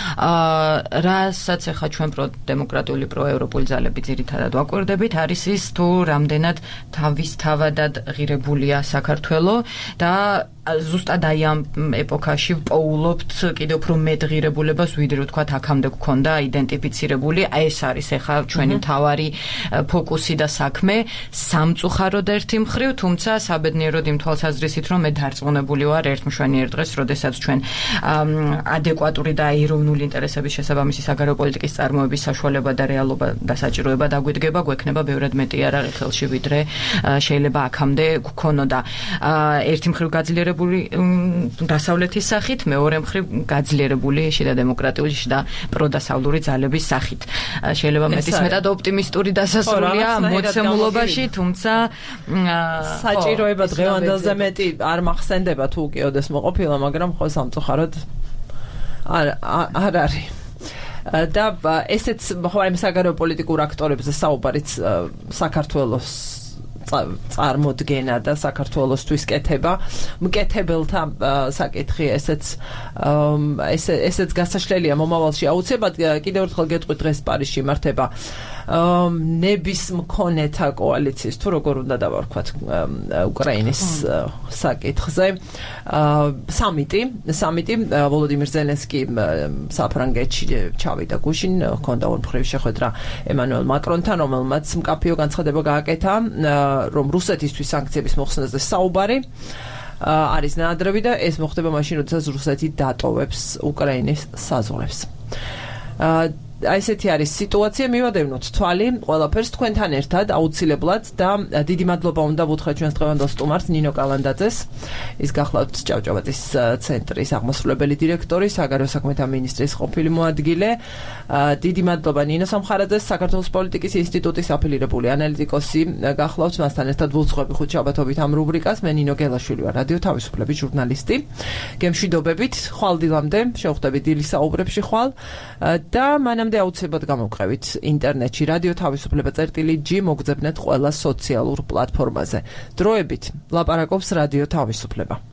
რასაც ეხა ჩვენ პროდემოკრატიული პროევროპული ძალები ძირითადად ვაკვირდებით არის ის თუ რამდენად თავისთავადად ღირებულია საქართველო და ზუსტად აი ამ ეპოქაში პოულობთ კიდევ უფრო მეტ ღირებულებას ვიდრე ვთქვათ აქამდე გქონდა იდენტიფიცირებული აი ეს არის ახლა ჩვენი მთავარი ფოკუსი და საქმე სამწუხაროდ ერთი მხრივ თუმცა საბედნიეროდ იმ თვალსაზრისით რომ მე დარწმუნებული ვარ ერთ მშვენიერ დღეს როდესაც ჩვენ ადეკვატური და ეროვნული ინტერესების შესაბამისი საგარეო პოლიტიკის წარმოების საშუალება და რეალობა და საჭიროება დაგვიდგება გვექნება ბევრად მეტი არაღი ხელში ვიდრე შეიძლება აქამდე გქონოდა ერთი მხრივ გაძლიერებული დასავლეთის სახით, მეორე მხრივ გაძლიერებული შიდა დემოკრატიული შიდა პროდასავლური ძალების სახით. შეიძლება მეტისმეტად ოპტიმისტური დასასრულია მოცემულობაში, თუმცა საჭიროება დღევანდელზე მეტი არ მახსენდება თუ უკიოდეს მოყოფილა, მაგრამ ხო სამწუხაროდ არ არ არის. და ესეც ხო აი საგარეო პოლიტიკურ აქტორებზე საუბარიც საქართველოს წარმოდგენა და საქართველოსთვის კეთება მკეთებელთა საკითხი ესეც ესეც გასაშლელია მომავალში აუცილებლად კიდევ ერთხელ გეტყვით დღეს პარიზში იმართება ნების მქონეთა კოალიციის თუ როგორ უნდა დავარქვათ უკრაინის საკითხზე სამიტი სამიტი ვოლოდიმირ ზელენსკი საფრანგეთში ჩავიდა გუშინ ჰქონდა ორმხრივი შეხვედრა ემანუელ მაკრონთან რომელმაც მკაფიო განცხადება გააკეთა რომ რუსეთისთვის სანქციების მოხსნაზე საუბარი არის ნაადრევი და ეს მოხდება მაშინ როდესაც რუსეთი დატოვებს უკრაინის საზღვრებს აი ესეთი არის სიტუაცია მივადევნოთ თვალი ყველაფერს თქვენთან ერთად აუცილებლად და დიდი მადლობა უნდა ვუთხრათ ჩვენს დღევანდელ სტუმარს ნინო კალანდაძეს ის გახლავთ ჭავჭავაძის ცენტრის აღმასრულებელი დირექტორი საგარეო საქმეთა მინისტრის ყოფილი მოადგილე დიდი მადლობა ნინო სამხარაძეს საქართველოს პოლიტიკის ინსტიტუტის აფილირებული ანალიტიკოსი გახლავთ მასთან ერთად ვუძღვები ხუთ შაბათობით ამ რუბრიკას მე ნინო გელაშვილი ვარ რადიო თავისუფლების ჟურნალისტი გემშვიდობებით ხვალ დილამდე შევხვდებით დილის საუბრებში ხვალ და მანამდე აუცილებლად გამოვყევით ინტერნეტში რადიო თავისუფლება წერტილი ჯი მოგძებნეთ ყველა სოციალურ პლატფორმაზე დროებით ლაპარაკობს რადიო თავისუფლება